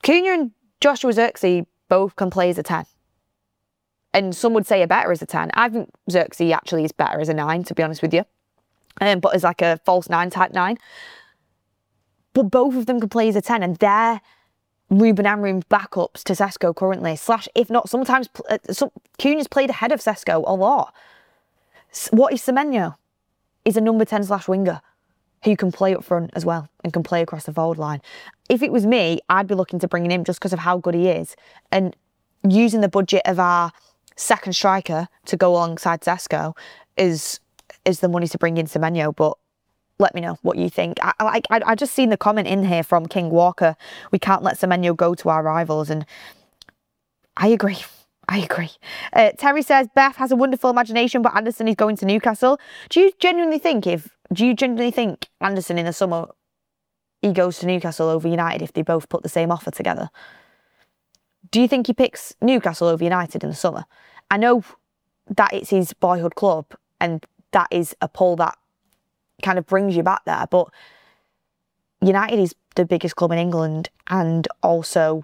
Cunha and Joshua Zirkzee both can play as a 10. And some would say are better as a 10. I think Zirkzee actually is better as a 9, to be honest with you. But as like a false 9 type 9. But both of them can play as a 10, and they're Ruben Amorim's backups to Sesko currently. / if not, sometimes Cunha's played ahead of Sesko a lot. What is Semenyo? Is a number 10/winger who can play up front as well and can play across the forward line. If it was me, I'd be looking to bring him just because of how good he is, and using the budget of our second striker to go alongside Sesko is the money to bring in Semenyo. But let me know what you think. I just seen the comment in here from King Walker. We can't let Semenyo go to our rivals, and I agree. Terry says Beth has a wonderful imagination, but Anderson is going to Newcastle. Do you genuinely think Anderson in the summer he goes to Newcastle over United if they both put the same offer together? Do you think he picks Newcastle over United in the summer? I know that it's his boyhood club and that is a pull that kind of brings you back there, but United is the biggest club in England, and also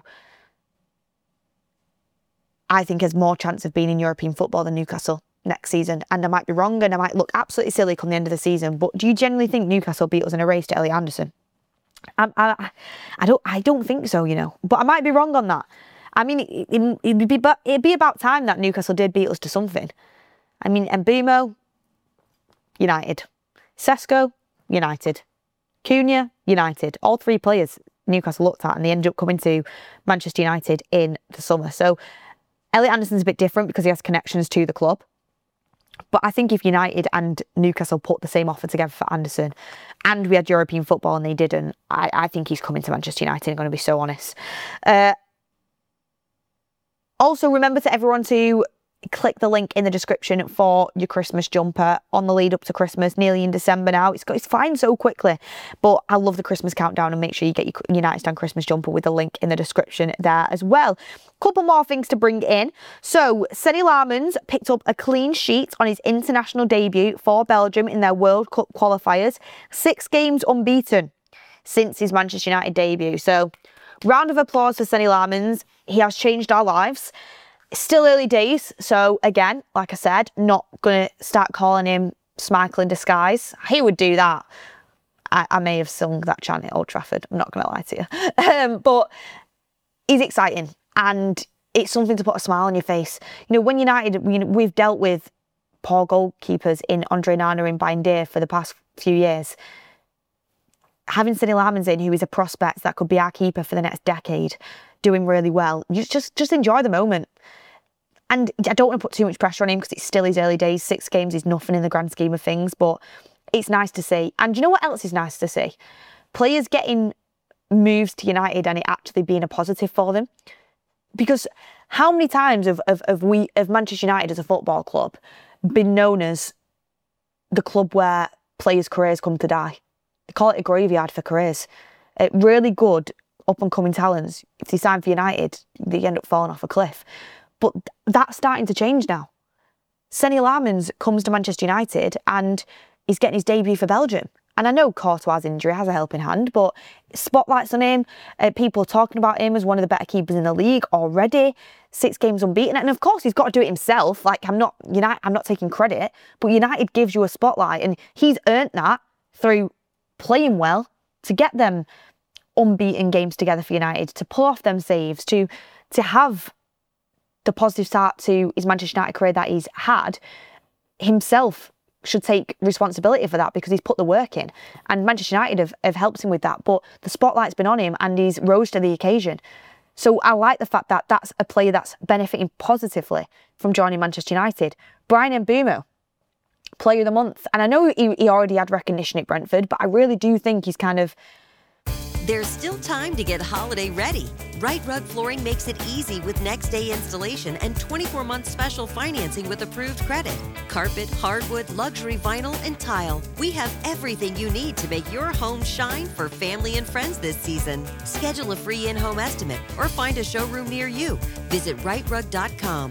I think has more chance of being in European football than Newcastle next season. And I might be wrong and I might look absolutely silly come the end of the season, but do you genuinely think Newcastle beat us in a race to Elliot Anderson? I don't think so, but I might be wrong on that. I mean, it'd be about time that Newcastle did beat us to something. I mean, Mbeumo, United. Sesko, United. Cunha, United. All 3 players Newcastle looked at, and they ended up coming to Manchester United in the summer. So Elliot Anderson's a bit different because he has connections to the club. But I think if United and Newcastle put the same offer together for Anderson, and we had European football and they didn't, I think he's coming to Manchester United, I'm going to be so honest. Also, remember to everyone to click the link in the description for your Christmas jumper on the lead up to Christmas, nearly in December now. It's fine so quickly, but I love the Christmas countdown, and make sure you get your United Stand Christmas jumper with the link in the description there as well. Couple more things to bring in. So, Seny Laarmans picked up a clean sheet on his international debut for Belgium in their World Cup qualifiers. 6 games unbeaten since his Manchester United debut. So, round of applause for Seny Laarmans. He has changed our lives. Still early days, so again, like I said, not going to start calling him Schmeichel in disguise. He would do that. I may have sung that chant at Old Trafford, I'm not going to lie to you. But he's exciting, and it's something to put a smile on your face. When United, we've dealt with poor goalkeepers in Andre Nana and Baindir for the past few years. Having Seny Laarmans in, who is a prospect that could be our keeper for the next decade, doing really well, you just enjoy the moment. And I don't want to put too much pressure on him because it's still his early days. 6 games is nothing in the grand scheme of things, but it's nice to see. And you know what else is nice to see? Players getting moves to United and it actually being a positive for them. Because how many times have Manchester United as a football club been known as the club where players' careers come to die? They call it a graveyard for careers. Really good up-and-coming talents, if they sign for United, they end up falling off a cliff. But that's starting to change now. Seny Laarmans comes to Manchester United and he's getting his debut for Belgium. And I know Courtois' injury has a helping hand, but spotlights on him, people talking about him as one of the better keepers in the league already, 6 games unbeaten. And of course, he's got to do it himself. Like, I'm not taking credit, but United gives you a spotlight, and he's earned that through playing well to get them unbeaten games together for United, to pull off them saves, to have the positive start to his Manchester United career that he's had. Himself should take responsibility for that because he's put the work in, and Manchester United have helped him with that, but the spotlight's been on him and he's rose to the occasion. So I like the fact that that's a player that's benefiting positively from joining Manchester United. Bryan Mbeumo, Player of the Month, and I know he already had recognition at Brentford, but I really do think he's kind of... There's still time to get holiday ready. Right Rug Flooring makes it easy with next day installation and 24-month special financing with approved credit. Carpet, hardwood, luxury vinyl, and tile. We have everything you need to make your home shine for family and friends this season. Schedule a free in-home estimate or find a showroom near you. Visit rightrug.com,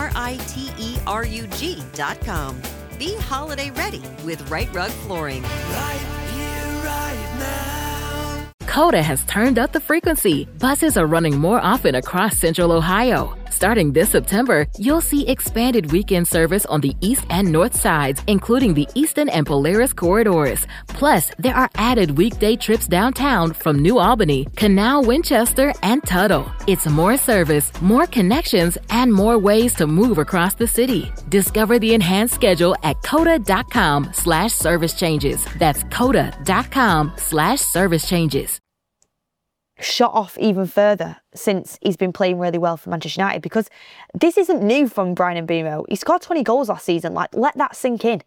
RITERUG.com. Be holiday ready with Right Rug Flooring. Right here, right now. Coda has turned up the frequency. Buses are running more often across Central Ohio. Starting this September, you'll see expanded weekend service on the east and north sides, including the Eastern and Polaris corridors. Plus, there are added weekday trips downtown from New Albany, Canal, Winchester, and Tuttle. It's more service, more connections, and more ways to move across the city. Discover the enhanced schedule at coda.com/service changes. That's coda.com/service changes. Shot off even further since he's been playing really well for Manchester United, because this isn't new from Bryan Mbeumo. He scored 20 goals last season. Like, let that sink in.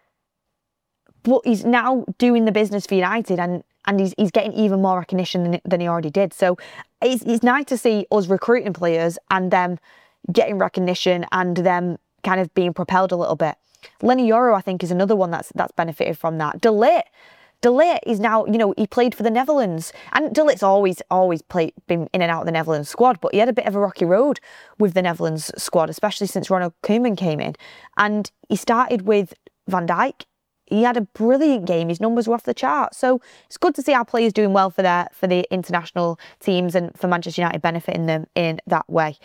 But he's now doing the business for United, and he's getting even more recognition than he already did. So it's nice to see us recruiting players and them getting recognition and them kind of being propelled a little bit. Lenny Yoro, I think, is another one that's benefited from that. De Ligt is now, he played for the Netherlands. And De Ligt's always been in and out of the Netherlands squad, but he had a bit of a rocky road with the Netherlands squad, especially since Ronald Koeman came in. And he started with Van Dijk. He had a brilliant game. His numbers were off the chart. So it's good to see our players doing well for the international teams and for Manchester United benefiting them in that way.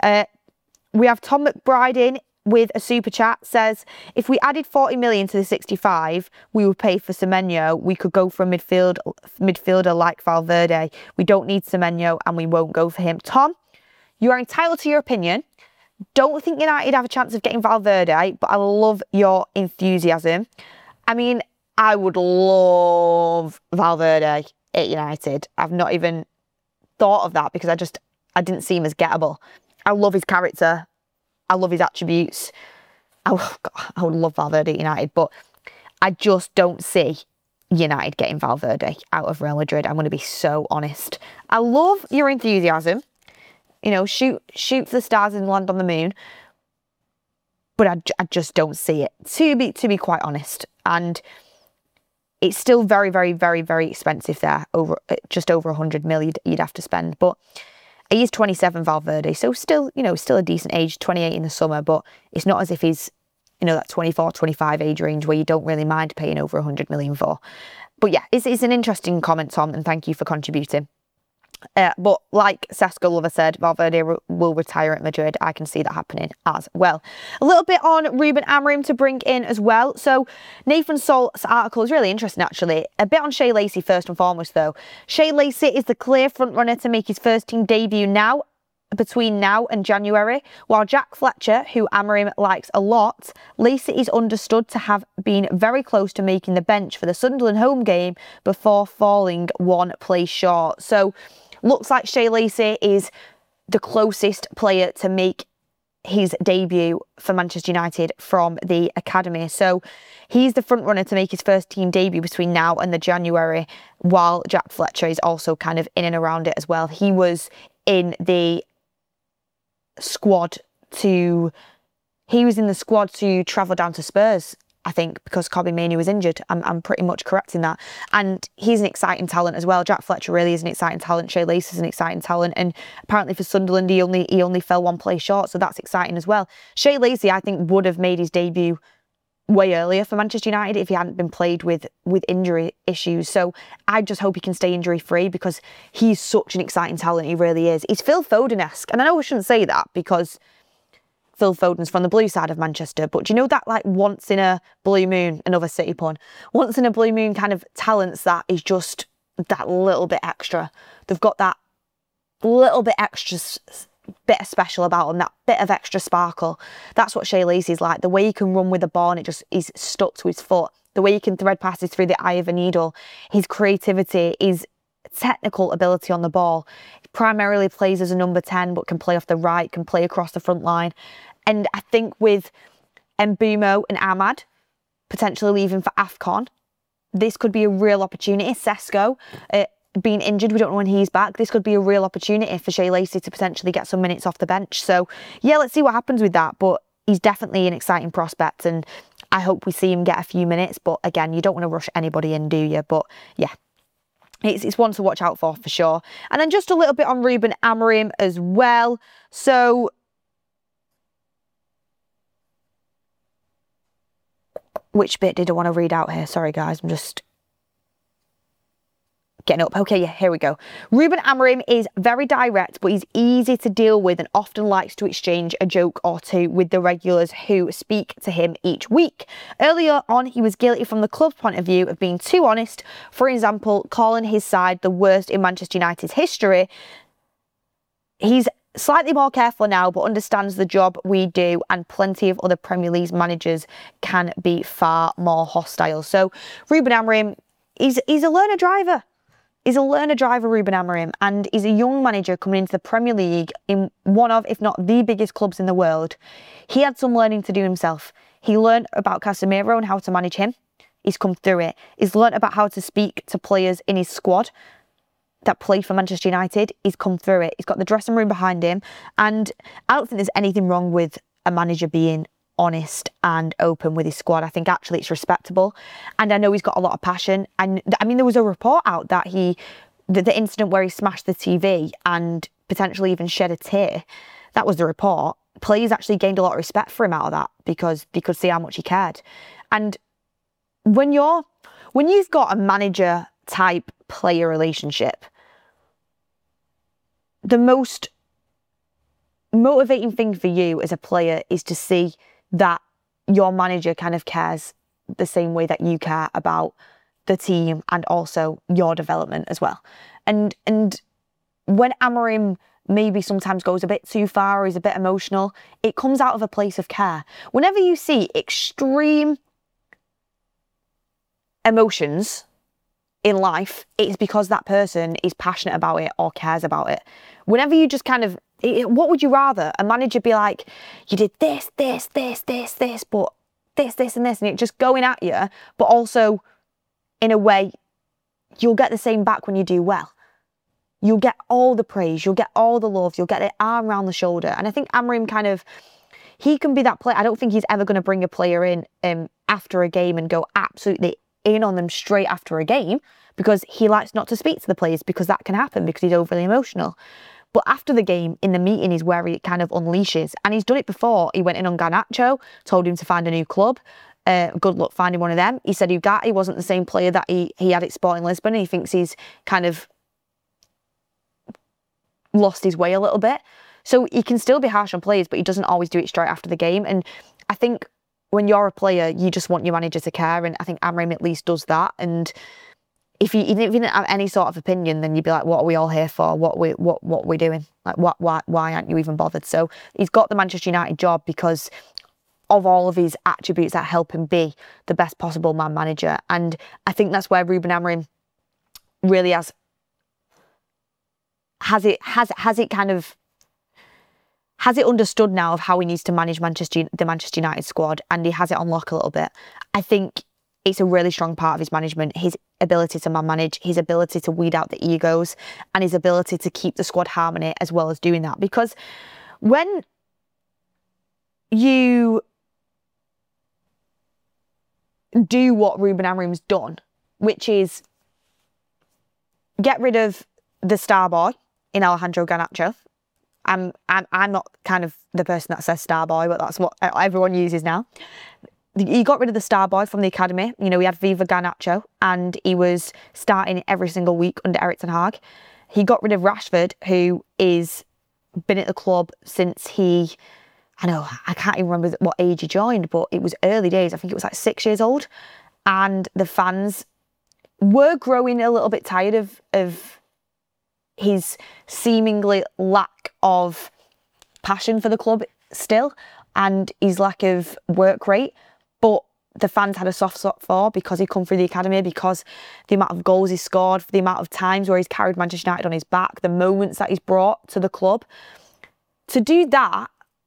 We have Tom McBride in with a super chat, says, if we added 40 million to the 65 we would pay for Semenyo, we could go for a midfielder like Valverde. We don't need Semenyo and we won't go for him. Tom, you are entitled to your opinion. Don't think United have a chance of getting Valverde, but I love your enthusiasm. I mean, I would love Valverde at United. I've not even thought of that because I didn't see him as gettable. I love his character. I love his attributes. I would love Valverde at United, but I just don't see United getting Valverde out of Real Madrid. I'm going to be so honest. I love your enthusiasm. Shoot for the stars and land on the moon. But I just don't see it, to be quite honest. And it's still very, very, very, very expensive there. Just over 100 million you'd have to spend. But he is 27, Valverde, so still a decent age, 28 in the summer, but it's not as if he's, that 24, 25 age range where you don't really mind paying over 100 million for. But yeah, it's an interesting comment, Tom, and thank you for contributing. But like Sasko Lover said, Valverde will retire at Madrid. I can see that happening as well. A little bit on Ruben Amorim to bring in as well. So Nathan Salt's article is really interesting, actually. A bit on Shea Lacey first and foremost, though. Shea Lacey is the clear front runner to make his first team debut between now and January. While Jack Fletcher, who Amorim likes a lot, Lacey is understood to have been very close to making the bench for the Sunderland home game before falling one place short. So looks like Shea Lacey is the closest player to make his debut for Manchester United from the academy. So he's the front runner to make his first team debut between now and the January, while Jack Fletcher is also kind of in and around it as well. He was in the squad to travel down to Spurs, I think, because Kobbie Mainoo was injured. I'm pretty much correct in that. And he's an exciting talent as well. Jack Fletcher really is an exciting talent. Shea Lacey is an exciting talent. And apparently for Sunderland, he only fell one place short. So that's exciting as well. Shea Lacey, I think, would have made his debut way earlier for Manchester United if he hadn't been plagued with injury issues. So I just hope he can stay injury free because he's such an exciting talent. He really is. He's Phil Foden-esque. And I know I shouldn't say that because Phil Foden's from the blue side of Manchester, but do you know that like once in a blue moon, another City pun, once in a blue moon kind of talents that is just that little bit extra. They've got that little bit extra bit of special about them, that bit of extra sparkle. That's what Shea Lacey's like. The way he can run with the ball and it just is stuck to his foot. The way he can thread passes through the eye of a needle. His creativity, his technical ability on the ball. He primarily plays as a number 10, but can play off the right, can play across the front line. And I think with Mbeumo and Ahmad potentially leaving for AFCON, this could be a real opportunity. Sesko being injured, we don't know when he's back. This could be a real opportunity for Shea Lacey to potentially get some minutes off the bench. So yeah, let's see what happens with that. But he's definitely an exciting prospect and I hope we see him get a few minutes. But again, you don't want to rush anybody in, do you? But yeah, it's one to watch out for sure. And then just a little bit on Ruben Amorim as well. So which bit did I want to read out here? Sorry guys, I'm just getting up. Okay, yeah, here we go. Ruben Amorim is very direct, but he's easy to deal with and often likes to exchange a joke or two with the regulars who speak to him each week. Earlier on, he was guilty from the club's point of view of being too honest. For example, calling his side the worst in Manchester United's history. He's slightly more careful now, but understands the job we do, and plenty of other Premier League managers can be far more hostile. So Ruben Amorim, he's a learner driver. He's a learner driver, Ruben Amorim, and he's a young manager coming into the Premier League in one of, if not the biggest clubs in the world. He had some learning to do himself. He learned about Casemiro and how to manage him. He's come through it. He's learned about how to speak to players in his squad that play for Manchester United. He's come through it. He's got the dressing room behind him. And I don't think there's anything wrong with a manager being honest and open with his squad. I think actually it's respectable, and I know he's got a lot of passion. And I mean, there was a report out that the incident where he smashed the TV and potentially even shed a tear, that was the report. Players actually gained a lot of respect for him out of that because they could see how much he cared. And when you've got a manager type player relationship, the most motivating thing for you as a player is to see that your manager kind of cares the same way that you care about the team and also your development as well. And when Amorim maybe sometimes goes a bit too far or is a bit emotional, it comes out of a place of care. Whenever you see extreme emotions in life, it's because that person is passionate about it or cares about it. Whenever you just kind of, what would you rather? A manager be like, you did this, but this, and it just going at you, but also in a way, you'll get the same back when you do well. You'll get all the praise, you'll get all the love, you'll get the arm around the shoulder. And I think Amorim he can be that player. I don't think he's ever going to bring a player in after a game and go absolutely in on them straight after a game, because he likes not to speak to the players, because that can happen because he's overly emotional. But after the game, in the meeting, is where he kind of unleashes. And he's done it before. He went in on Garnacho, told him to find a new club. Good luck finding one of them. He said Ugarte wasn't the same player that he had at Sporting Lisbon, and he thinks he's kind of lost his way a little bit. So he can still be harsh on players, but he doesn't always do it straight after the game. And I think when you're a player, you just want your manager to care, and I think Amorim at least does that. And even if you didn't have any sort of opinion, then you'd be like, what are we all here for? What are we doing? Like, why aren't you even bothered? So he's got the Manchester United job because of all of his attributes that help him be the best possible man manager. And I think that's where Ruben Amorim really has it understood now of how he needs to manage the Manchester United squad, and he has it on lock a little bit. I think it's a really strong part of his management, his ability to manage, his ability to weed out the egos, and his ability to keep the squad harmony as well as doing that. Because when you do what Ruben Amorim's done, which is get rid of the star boy in Alejandro Garnacho. I'm not kind of the person that says star boy, but that's what everyone uses now. He got rid of the star boy from the academy. You know, he had Viva Garnacho, and he was starting every single week under Erik ten Hag. He got rid of Rashford, who is been at the club since I can't even remember what age he joined, but it was early days. I think it was like 6 years old. And the fans were growing a little bit tired of his seemingly lack of passion for the club still, and his lack of work rate. But the fans had a soft spot for because he come through the academy, because the amount of goals he scored, for the amount of times where he's carried Manchester United on his back, the moments that he's brought to the club. To do that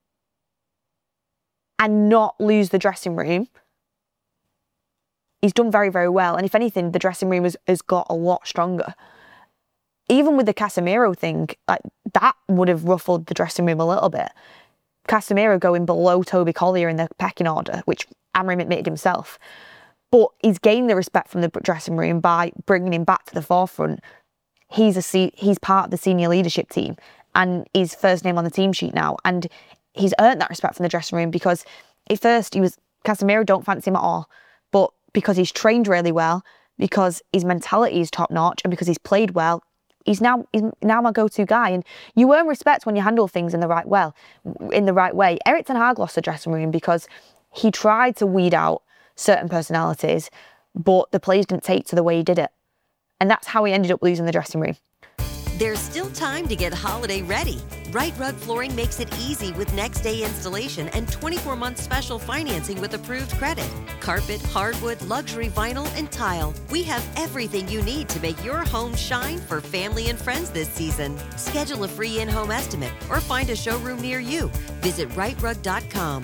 and not lose the dressing room, he's done very, very well. And if anything, the dressing room has got a lot stronger. Even with the Casemiro thing, like that would have ruffled the dressing room a little bit. Casemiro going below Toby Collier in the pecking order, which Amorim admitted himself. But he's gained the respect from the dressing room by bringing him back to the forefront. He's part of the senior leadership team, and he's first name on the team sheet now. And he's earned that respect from the dressing room, because at first Casemiro don't fancy him at all. But because he's trained really well, because his mentality is top notch and because he's played well. He's now my go-to guy, and you earn respect when you handle things in the right way. Erik ten Hag lost the dressing room because he tried to weed out certain personalities, but the players didn't take to the way he did it, and that's how he ended up losing the dressing room. There's still time to get holiday ready. Right Rug Flooring makes it easy with next day installation and 24-month special financing with approved credit. Carpet, hardwood, luxury vinyl, and tile. We have everything you need to make your home shine for family and friends this season. Schedule a free in-home estimate or find a showroom near you. Visit rightrug.com,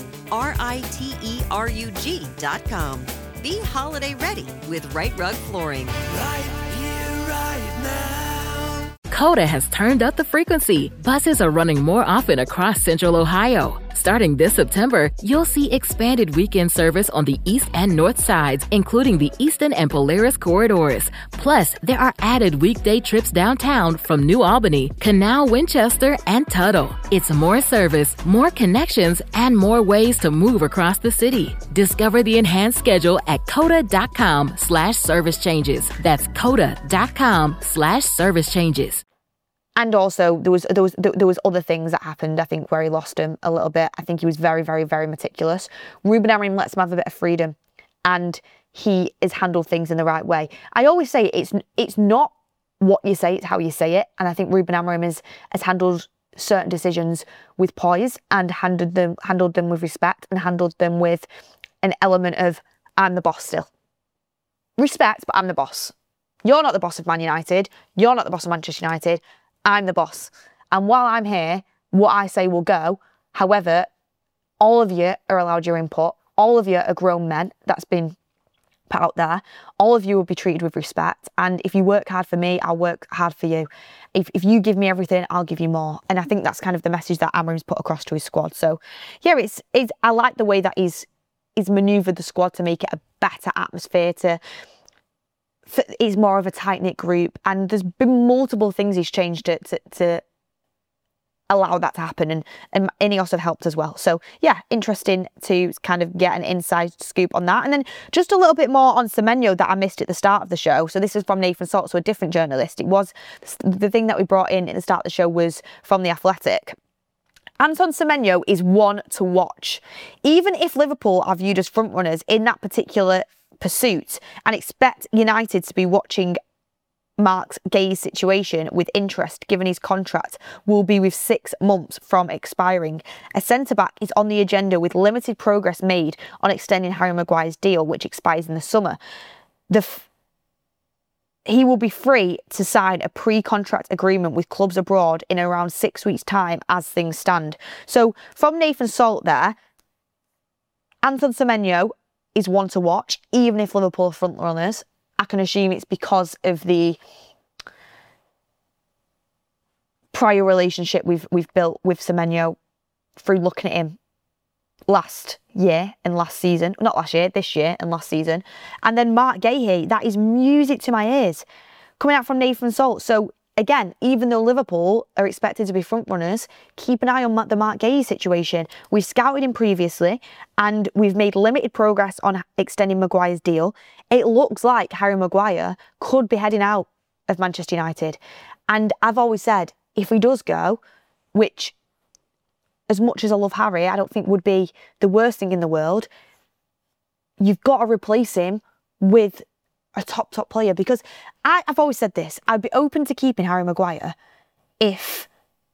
RITERUG.com. Be holiday ready with Right Rug Flooring. Right here, right now. Coda has turned up the frequency. Buses are running more often across Central Ohio. Starting this September, you'll see expanded weekend service on the east and north sides, including the Easton and Polaris corridors. Plus, there are added weekday trips downtown from New Albany, Canal, Winchester, and Tuttle. It's more service, more connections, and more ways to move across the city. Discover the enhanced schedule at coda.com/service changes. That's coda.com/service changes. And also, there was other things that happened, I think, where he lost him a little bit. I think he was very, very, very meticulous. Ruben Amorim lets him have a bit of freedom, and he has handled things in the right way. I always say it's not what you say, it's how you say it. And I think Ruben Amorim has handled certain decisions with poise and handled them with respect and handled them with an element of, I'm the boss still. Respect, but I'm the boss. You're not the boss of Man United. You're not the boss of Manchester United. I'm the boss. And while I'm here, what I say will go. However, all of you are allowed your input. All of you are grown men. That's been put out there. All of you will be treated with respect. And if you work hard for me, I'll work hard for you. If you give me everything, I'll give you more. And I think that's kind of the message that Amorim's put across to his squad. So, yeah, I like the way that he's manoeuvred the squad to make it a better atmosphere, it's more of a tight-knit group, and there's been multiple things he's changed to allow that to happen, and Ineos have helped as well. So yeah, interesting to kind of get an inside scoop on that. And then just a little bit more on Semenyo that I missed at the start of the show. So this is from Nathan Salt, so a different journalist. It was the thing that we brought in at the start of the show was from The Athletic. Anton Semenyo is one to watch. Even if Liverpool are viewed as frontrunners in that particular pursuit and expect United to be watching Mark Gay's situation with interest, given his contract will be with 6 months from expiring. A centre-back is on the agenda with limited progress made on extending Harry Maguire's deal, which expires in the summer. He will be free to sign a pre-contract agreement with clubs abroad in around 6 weeks' time as things stand. So from Nathan Salt there, Anton Semenyo is one to watch, even if Liverpool are front runners. I can assume it's because of the prior relationship we've built with Semenyo through looking at him last year and last season. Not last year, this year and last season. And then Mark Gay here, that is music to my ears. Coming out from Nathan Salt. So again, even though Liverpool are expected to be front runners, keep an eye on the Mark Gay situation. We've scouted him previously and we've made limited progress on extending Maguire's deal. It looks like Harry Maguire could be heading out of Manchester United. And I've always said, if he does go, which as much as I love Harry, I don't think would be the worst thing in the world, you've got to replace him with a top player, because I've always said this, I'd be open to keeping Harry Maguire if,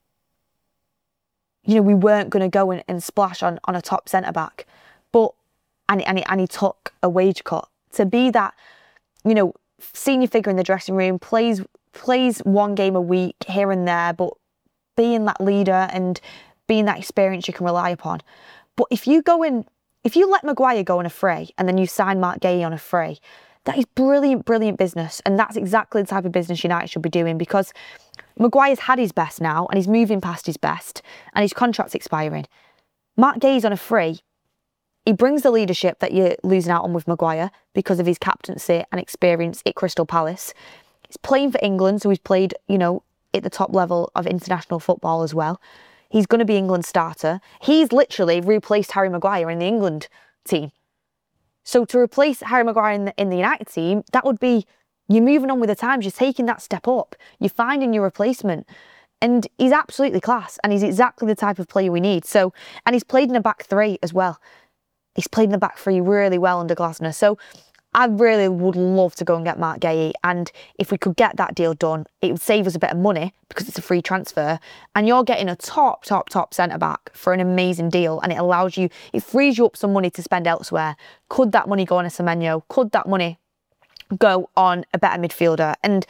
we weren't going to go and splash on a top centre-back. But, and he took a wage cut. To be that, senior figure in the dressing room, plays one game a week here and there, but being that leader and being that experience you can rely upon. But if you let Maguire go on a free and then you sign Mark Gay on a free, that is brilliant, brilliant business. And that's exactly the type of business United should be doing, because Maguire's had his best now and he's moving past his best and his contract's expiring. Mark Gay's on a free. He brings the leadership that you're losing out on with Maguire because of his captaincy and experience at Crystal Palace. He's playing for England, so he's played, at the top level of international football as well. He's going to be England's starter. He's literally replaced Harry Maguire in the England team. So to replace Harry Maguire in the United team, that would be, you're moving on with the times, you're taking that step up, you're finding your replacement. And he's absolutely class, and he's exactly the type of player we need. So, and he's played in a back three as well. He's played in the back three really well under Glasner. So I really would love to go and get Marc Guéhi, and if we could get that deal done, it would save us a bit of money because it's a free transfer, and you're getting a top centre-back for an amazing deal, and it frees you up some money to spend elsewhere. Could that money go on a Semenyo? Could that money go on a better midfielder? And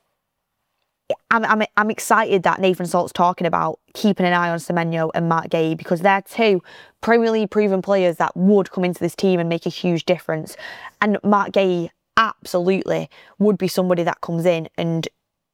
I'm excited that Nathan Salt's talking about keeping an eye on Semenyo and Marc Guéhi, because they're two Premier League proven players that would come into this team and make a huge difference. And Marc Guéhi absolutely would be somebody that comes in and,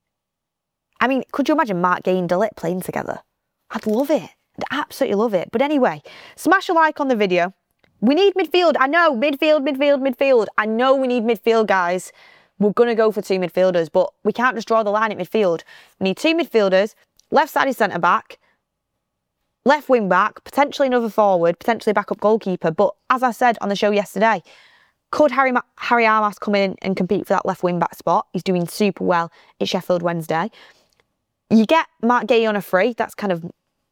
I mean, could you imagine Marc Guéhi and De Ligt playing together? I'd love it. I'd absolutely love it. But anyway, smash a like on the video. We need midfield. I know, midfield. I know we need midfield, guys. We're going to go for 2 midfielders, but we can't just draw the line at midfield. We need 2 midfielders, left-sided centre-back, left wing-back, potentially another forward, potentially backup goalkeeper. But as I said on the show yesterday, could Harry Armas come in and compete for that left wing-back spot? He's doing super well at Sheffield Wednesday. You get Marc Guéhi on a free. That's kind of...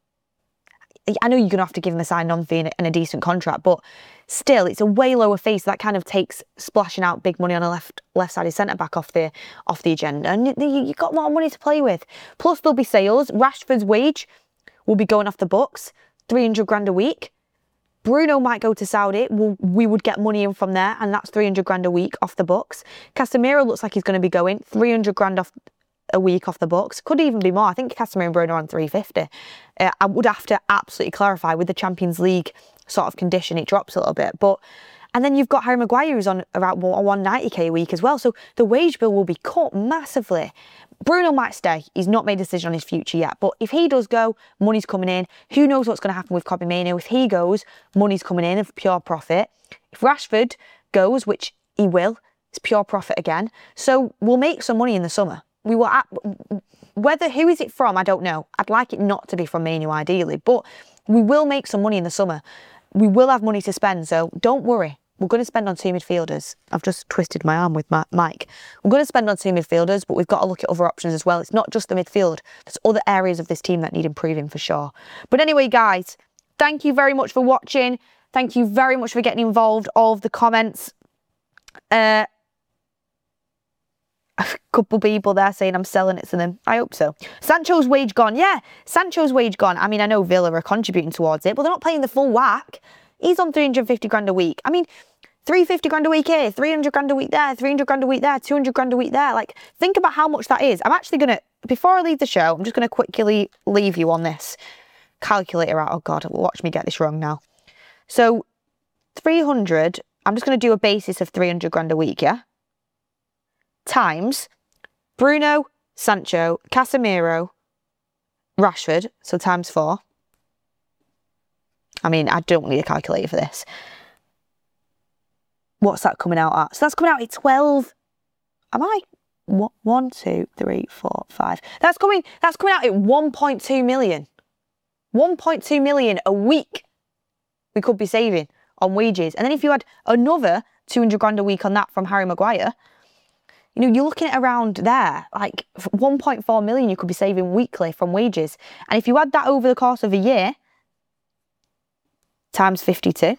I know you're going to have to give him a sign-on fee and a decent contract, but still, it's a way lower fee, so that kind of takes splashing out big money on a left-sided centre-back off the agenda, and you've got a lot of money to play with. Plus, there'll be sales. Rashford's wage will be going off the books, 300 grand a week. Bruno might go to Saudi. We would get money in from there, and that's 300 grand a week off the books. Casemiro looks like he's going to be going 300 grand off a week off the books. Could even be more. I think Casemiro and Bruno are on 350. I would have to absolutely clarify with the Champions League sort of condition, it drops a little bit. And then you've got Harry Maguire, who's on around 190k a week as well. So the wage bill will be cut massively. Bruno might stay. He's not made a decision on his future yet. But if he does go, money's coming in. Who knows what's going to happen with Kobbie Mainoo? If he goes, money's coming in of pure profit. If Rashford goes, which he will, it's pure profit again. So we'll make some money in the summer. We will, who is it from? I don't know. I'd like it not to be from Mainoo ideally, but we will make some money in the summer. We will have money to spend, so don't worry. We're going to spend on 2 midfielders. I've just twisted my arm with my mic. We're going to spend on 2 midfielders, but we've got to look at other options as well. It's not just the midfield. There's other areas of this team that need improving for sure. But anyway, guys, thank you very much for watching. Thank you very much for getting involved. All of the comments. A couple people there saying I'm selling it to them. I hope so. Sancho's wage gone. Yeah, Sancho's wage gone. I mean, I know Villa are contributing towards it, but they're not playing the full whack. He's on 350 grand a week. I mean, 350 grand a week here, 300 grand a week there, 300 grand a week there, 200 grand a week there. Like, think about how much that is. I'm actually going to, before I leave the show, I'm just going to quickly leave you on this calculator out. Oh, God, watch me get this wrong now. So, 300, I'm just going to do a basis of 300 grand a week, yeah? Times Bruno, Sancho, Casemiro, Rashford, so times 4. I mean, I don't need a calculator for this. What's that coming out at? So that's coming out at 12. Am I? 1, 2, 3, 4, 5. That's coming out at 1.2 million. 1.2 million a week we could be saving on wages. And then if you had another 200 grand a week on that from Harry Maguire, you know, you're looking at around there, like 1.4 million you could be saving weekly from wages. And if you add that over the course of a year, times 52.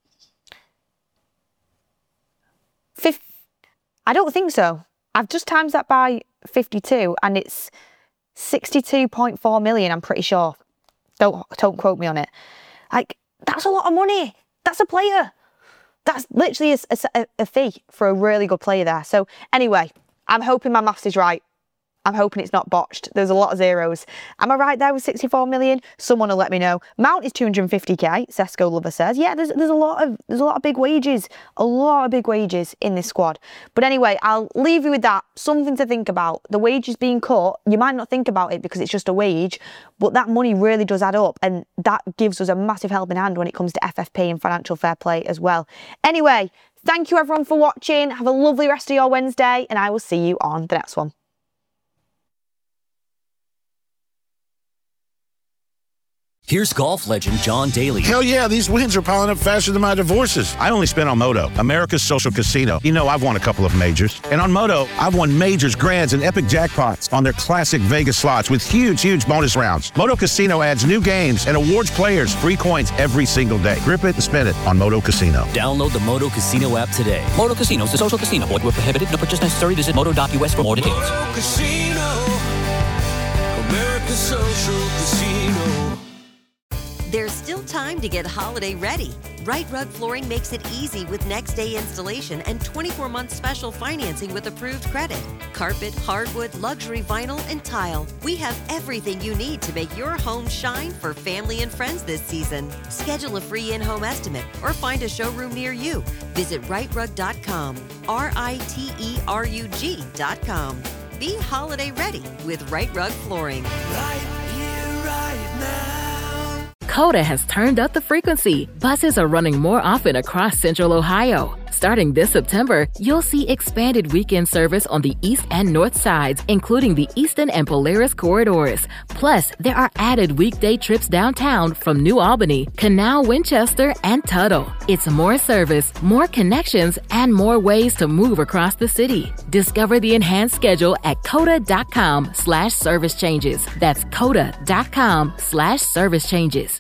I don't think so. I've just times that by 52 and it's 62.4 million, I'm pretty sure. Don't quote me on it. Like, that's a lot of money. That's a player. That's literally a fee for a really good player there. So anyway, I'm hoping my maths is right. I'm hoping it's not botched. There's a lot of zeros. Am I right there with 64 million? Someone will let me know. Mount is 250k, Sesko Lover says. Yeah, there's a lot of big wages. A lot of big wages in this squad. But anyway, I'll leave you with that. Something to think about. The wages being cut, you might not think about it because it's just a wage, but that money really does add up, and that gives us a massive helping hand when it comes to FFP and financial fair play as well. Anyway, thank you everyone for watching. Have a lovely rest of your Wednesday, and I will see you on the next one. Here's golf legend John Daly. Hell yeah, these wins are piling up faster than my divorces. I only spent on Moto, America's social casino. You know, I've won a couple of majors. And on Moto, I've won majors, grands, and epic jackpots on their classic Vegas slots with huge bonus rounds. Moto Casino adds new games and awards players free coins every single day. Grip it and spin it on Moto Casino. Download the Moto Casino app today. Moto Casino is a social casino. Void where prohibited. No purchase necessary. Visit moto.us for more details. Moto Casino, America's social casino. There's still time to get holiday ready. Right Rug Flooring makes it easy with next day installation and 24-month special financing with approved credit. Carpet, hardwood, luxury vinyl, and tile. We have everything you need to make your home shine for family and friends this season. Schedule a free in-home estimate or find a showroom near you. Visit rightrug.com, RITERUG.com. Be holiday ready with Right Rug Flooring. Right here, right now. Coda has turned up the frequency. Buses are running more often across Central Ohio. Starting this September, you'll see expanded weekend service on the east and north sides, including the Eastern and Polaris corridors. Plus, there are added weekday trips downtown from New Albany, Canal, Winchester, and Tuttle. It's more service, more connections, and more ways to move across the city. Discover the enhanced schedule at coda.com/service changes. That's coda.com/service changes.